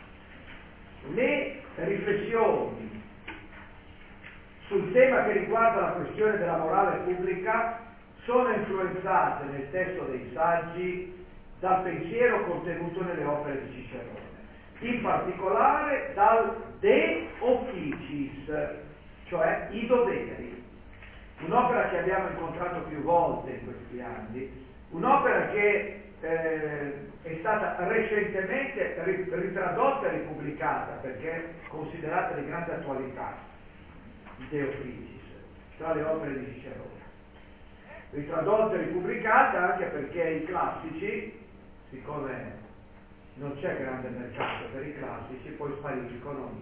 Le riflessioni sul tema che riguarda la questione della morale pubblica sono influenzate nel testo dei saggi dal pensiero contenuto nelle opere di Cicerone, in particolare dal De Officiis, cioè i doveri, un'opera che abbiamo incontrato più volte in questi anni, un'opera che è stata recentemente ritradotta e ripubblicata perché è considerata di grande attualità, il De Officiis, tra le opere di Cicerone. Ritradotta e ripubblicata anche perché i classici, siccome non c'è grande mercato per i classici, poi spariscono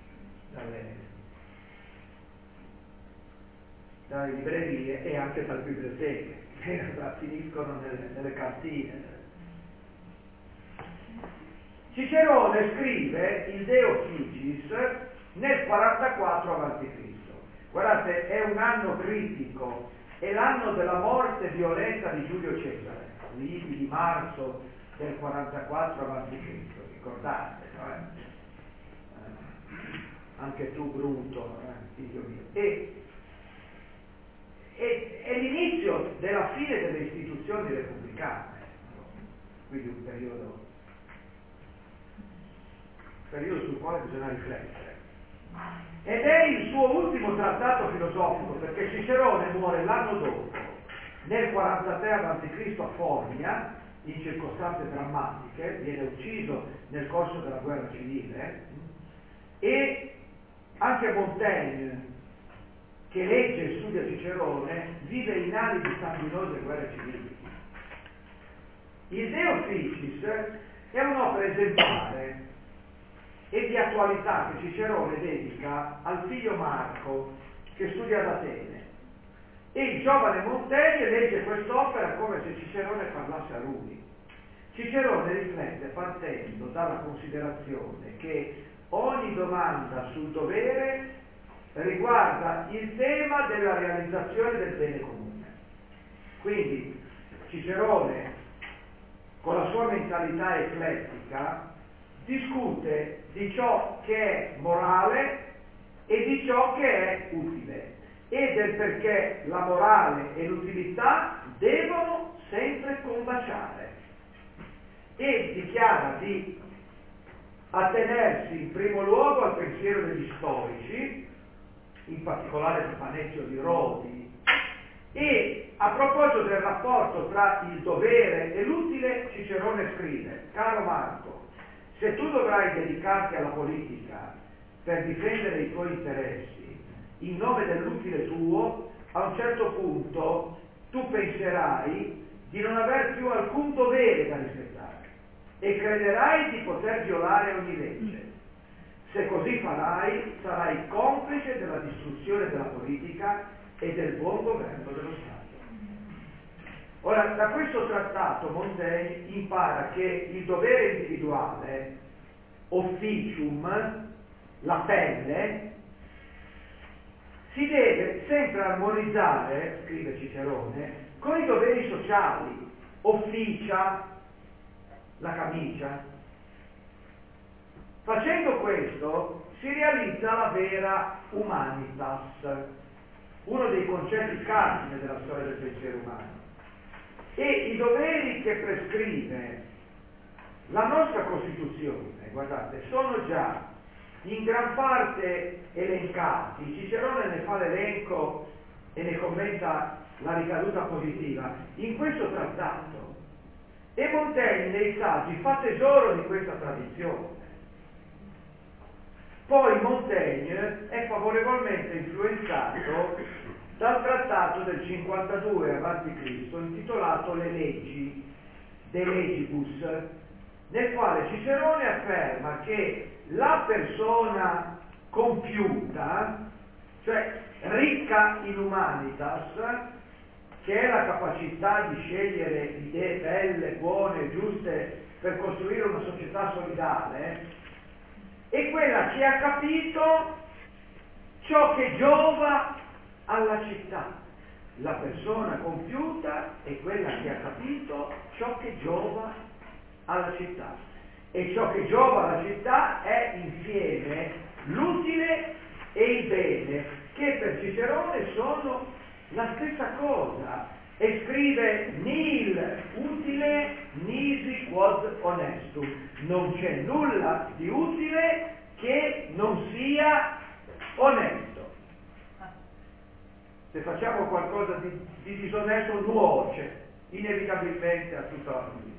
dalle librerie e anche dalle biblioteche, che finiscono nelle cantine. Cicerone scrive il De Officiis nel 44 a.C. Guardate, è un anno critico, è l'anno della morte violenta di Giulio Cesare, lì di marzo del 44 a.C., ricordate, no? Anche tu Bruto, figlio mio. È l'inizio della fine delle istituzioni repubblicane, quindi un periodo periodo sul quale bisogna riflettere. Ed è il suo ultimo trattato filosofico, perché Cicerone muore l'anno dopo, nel 43 a.C. a Formia, in circostanze drammatiche, viene ucciso nel corso della guerra civile, e anche Montaigne, che legge e studia Cicerone, vive in anni di sanguinose guerre civili. Il De Officiis è un'opera esemplare e di attualità che Cicerone dedica al figlio Marco, che studia ad Atene. E il giovane Montaigne legge quest'opera come se Cicerone parlasse a lui. Cicerone riflette partendo dalla considerazione che ogni domanda sul dovere riguarda il tema della realizzazione del bene comune. Quindi Cicerone, con la sua mentalità eclettica, discute di ciò che è morale e di ciò che è utile, e del perché la morale e l'utilità devono sempre combaciare, e dichiara di attenersi in primo luogo al pensiero degli storici, in particolare di Panecchio di Rodi, e a proposito del rapporto tra il dovere e l'utile Cicerone scrive: caro Marco, se tu dovrai dedicarti alla politica per difendere i tuoi interessi in nome dell'utile tuo, a un certo punto tu penserai di non aver più alcun dovere da rispettare e crederai di poter violare ogni legge. Se così farai, sarai complice della distruzione della politica e del buon governo dello Stato. Ora, da questo trattato Montaigne impara che il dovere individuale, officium, la pelle, si deve sempre armonizzare, scrive Cicerone, con i doveri sociali, officia, la camicia. Facendo questo si realizza la vera humanitas, uno dei concetti cardine della storia del pensiero umano. E i doveri che prescrive la nostra Costituzione, guardate, sono già in gran parte elencati. Cicerone ne fa l'elenco e ne commenta la ricaduta positiva in questo trattato, e Montaigne nei saggi fa tesoro di questa tradizione. Poi Montaigne è favorevolmente influenzato dal trattato del 52 a.C. intitolato Le leggi, De Legibus, nel quale Cicerone afferma che la persona compiuta, cioè ricca in humanitas, che è la capacità di scegliere idee belle, buone, giuste per costruire una società solidale, è quella che ha capito ciò che giova alla città. La persona compiuta è quella che ha capito ciò che giova alla città, e ciò che giova alla città è insieme l'utile e il bene, che per Cicerone sono la stessa cosa, e scrive: nil utile nisi quod honestum, non c'è nulla di utile che non sia onesto. Se facciamo qualcosa di disonesto nuoce inevitabilmente a tutta la comunità.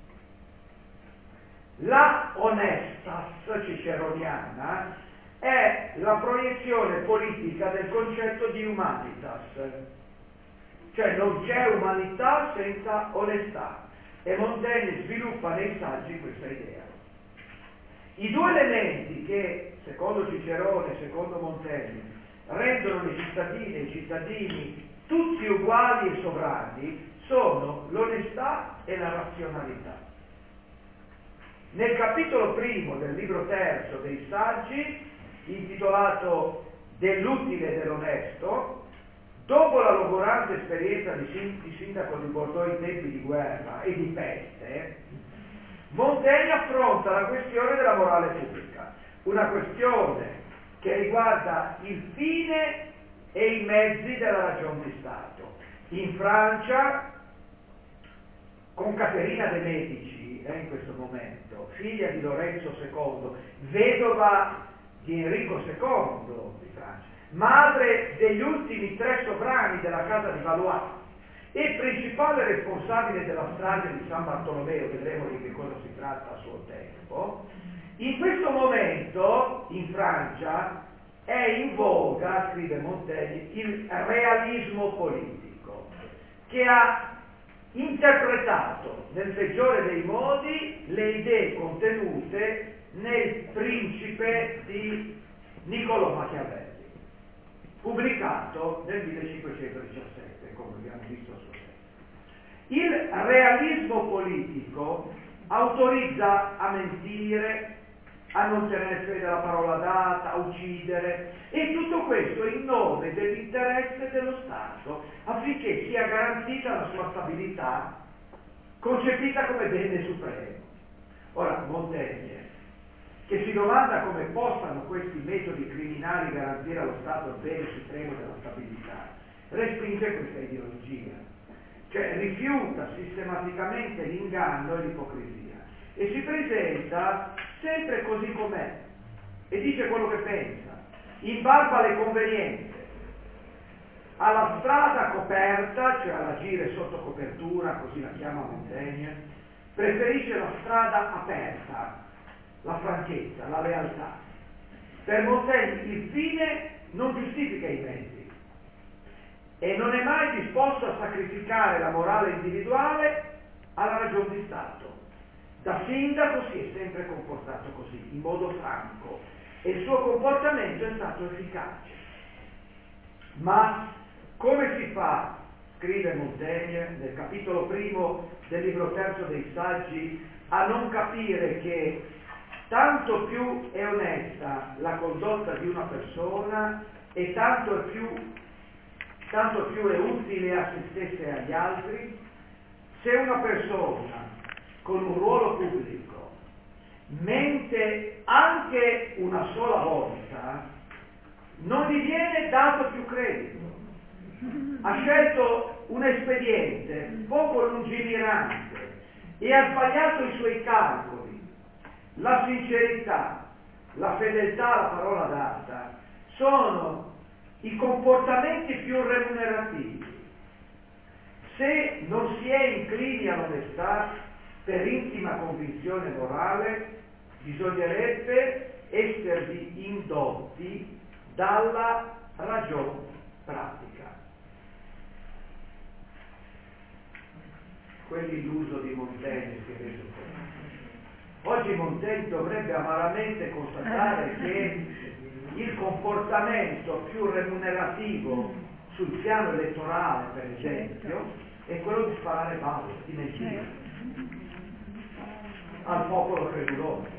La honestas ciceroniana è la proiezione politica del concetto di humanitas, cioè non c'è umanità senza onestà, e Montaigne sviluppa nei saggi questa idea. I due elementi che, secondo Cicerone e secondo Montaigne, rendono le cittadine e i cittadini tutti uguali e sovrani sono l'onestà e la razionalità. Nel capitolo primo del libro terzo dei saggi, intitolato Dell'utile e dell'onesto, dopo la logorante esperienza di sindaco di Bordeaux in tempi di guerra e di peste, Montaigne affronta la questione della morale pubblica, una questione che riguarda il fine e i mezzi della ragion di Stato. In Francia, con Caterina de' Medici in questo momento, figlia di Lorenzo II, vedova di Enrico II di Francia, madre degli ultimi 3 sovrani della casa di Valois e principale responsabile della strage di San Bartolomeo, vedremo di che cosa si tratta a suo tempo. In questo momento in Francia è in voga, scrive Montaigne, il realismo politico, che ha interpretato nel peggiore dei modi le idee contenute nel Principe di Niccolò Machiavelli, pubblicato nel 1517, come abbiamo visto a suo tempo. Il realismo politico autorizza a mentire, a non tenere fede alla parola data, a uccidere, e tutto questo in nome dell'interesse dello Stato, affinché sia garantita la sua stabilità, concepita come bene supremo. Ora, Montaigne, che si domanda come possano questi metodi criminali garantire allo Stato il bene supremo della stabilità, respinge questa ideologia, cioè rifiuta sistematicamente l'inganno e l'ipocrisia e si presenta sempre così com'è e dice quello che pensa, in barba alle convenienze, alla strada coperta, cioè all'agire sotto copertura, così la chiama Montaigne, preferisce la strada aperta, la franchezza, la lealtà. Per Montaigne il fine non giustifica i mezzi e non è mai disposto a sacrificare la morale individuale alla ragione di Stato. Da sindaco si è sempre comportato così, in modo franco, e il suo comportamento è stato efficace. Ma come si fa, scrive Montaigne nel capitolo 1 del libro 3 dei Saggi, a non capire che tanto più è onesta la condotta di una persona e tanto più è utile a se stessa e agli altri? Se una persona con un ruolo pubblico mente anche una sola volta, non gli viene dato più credito. Ha scelto un espediente poco lungimirante e ha sbagliato i suoi calcoli. La sincerità, la fedeltà alla parola data sono i comportamenti più remunerativi. Se non si è inclini all'onestà per intima convinzione morale, bisognerebbe esservi indotti dalla ragione pratica. Quell'illuso di Montaigne si è reso conto. Oggi Montaigne dovrebbe amaramente constatare che il comportamento più remunerativo sul piano elettorale, per esempio, è quello di sparare balle, di mentire al popolo creduloso.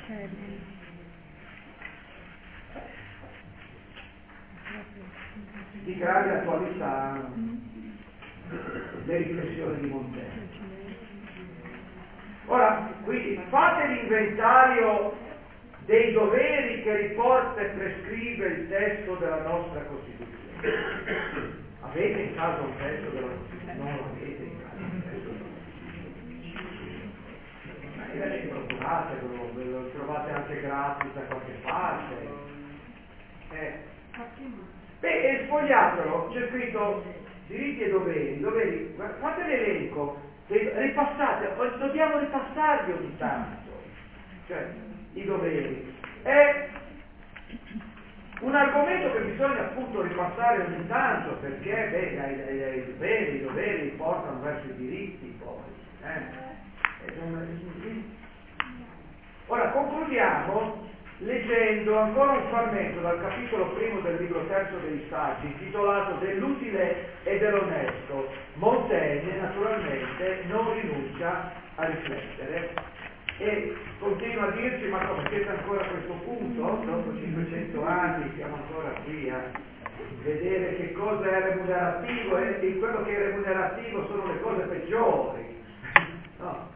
Di grande attualità le riflessioni di Montaigne. Ora, quindi fate l'inventario dei doveri che riporta e prescrive il testo della nostra Costituzione. Avete in caso un testo della Costituzione? Non lo avete in caso un testo della Costituzione. Magari ci procurate, ve lo trovate anche gratis da qualche parte. Sfogliatelo, c'è scritto diritti e doveri, fate l'elenco, ripassate, dobbiamo ripassarli ogni tanto, cioè i doveri. È un argomento che bisogna appunto ripassare ogni tanto, perché i doveri portano verso i diritti poi. Ora concludiamo leggendo ancora un frammento dal capitolo 1 del libro 3 dei Saggi, intitolato Dell'utile e dell'onesto. Montaigne naturalmente non rinuncia a riflettere e continua a dirci: ma come siete ancora a questo punto? Dopo 500 anni siamo ancora qui a vedere che cosa è remunerativo, e quello che è remunerativo sono le cose peggiori. No.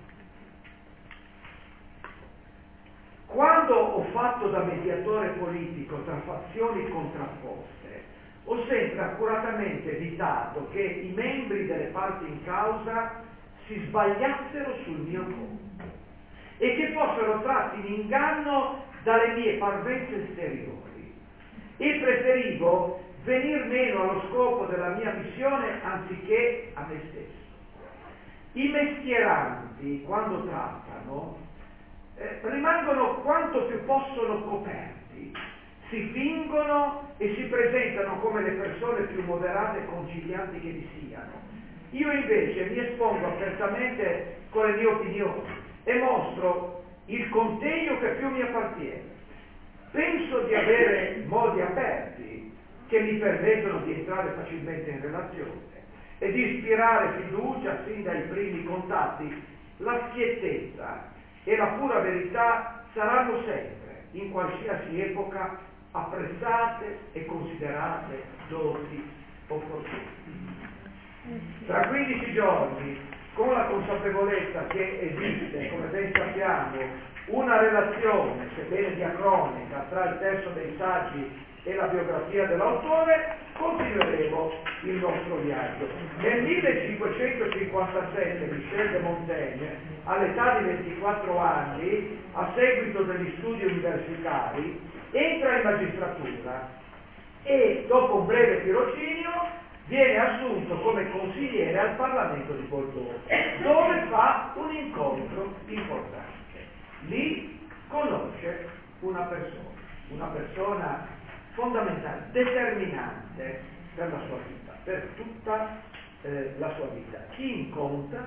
Quando ho fatto da mediatore politico tra fazioni contrapposte, ho sempre accuratamente evitato che i membri delle parti in causa si sbagliassero sul mio conto. e che fossero tratti in inganno dalle mie parvenze esteriori. E preferivo venir meno allo scopo della mia missione anziché a me stesso. I mestieranti, quando trattano, rimangono quanto più possono coperti, si fingono e si presentano come le persone più moderate e concilianti che vi siano. Io invece mi espongo apertamente con le mie opinioni e mostro il contegno che più mi appartiene. Penso di avere modi aperti che mi permettono di entrare facilmente in relazione e di ispirare fiducia sin dai primi contatti. La schiettezza e la pura verità saranno sempre, in qualsiasi epoca, apprezzate e considerate doti opportuni. Tra 15 giorni, con la consapevolezza che esiste, come ben sappiamo, una relazione, sebbene diacronica, tra il testo dei saggi e la biografia dell'autore, continueremo il nostro viaggio. Nel 1557 Michel de Montaigne, all'età di 24 anni, a seguito degli studi universitari, entra in magistratura e, dopo un breve tirocinio, viene assunto come consigliere al Parlamento di Bordeaux, dove fa un incontro importante. Lì conosce una persona fondamentale, determinante per la sua vita, per tutta la sua vita. Chi incontra?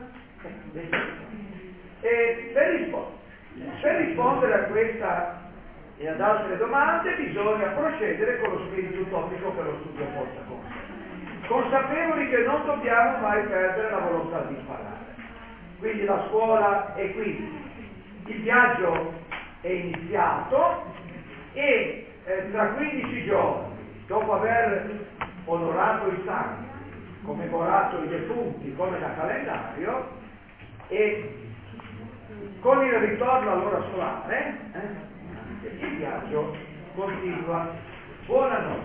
E per rispondere a questa e ad altre domande bisogna procedere con lo spirito utopico che lo studio porta con sé, consapevoli che non dobbiamo mai perdere la volontà di imparare. Quindi la scuola è qui, il viaggio è iniziato e tra 15 giorni, dopo aver onorato i santi, commemorato i defunti come da calendario e con il ritorno all'ora solare, il viaggio continua. Buonanotte.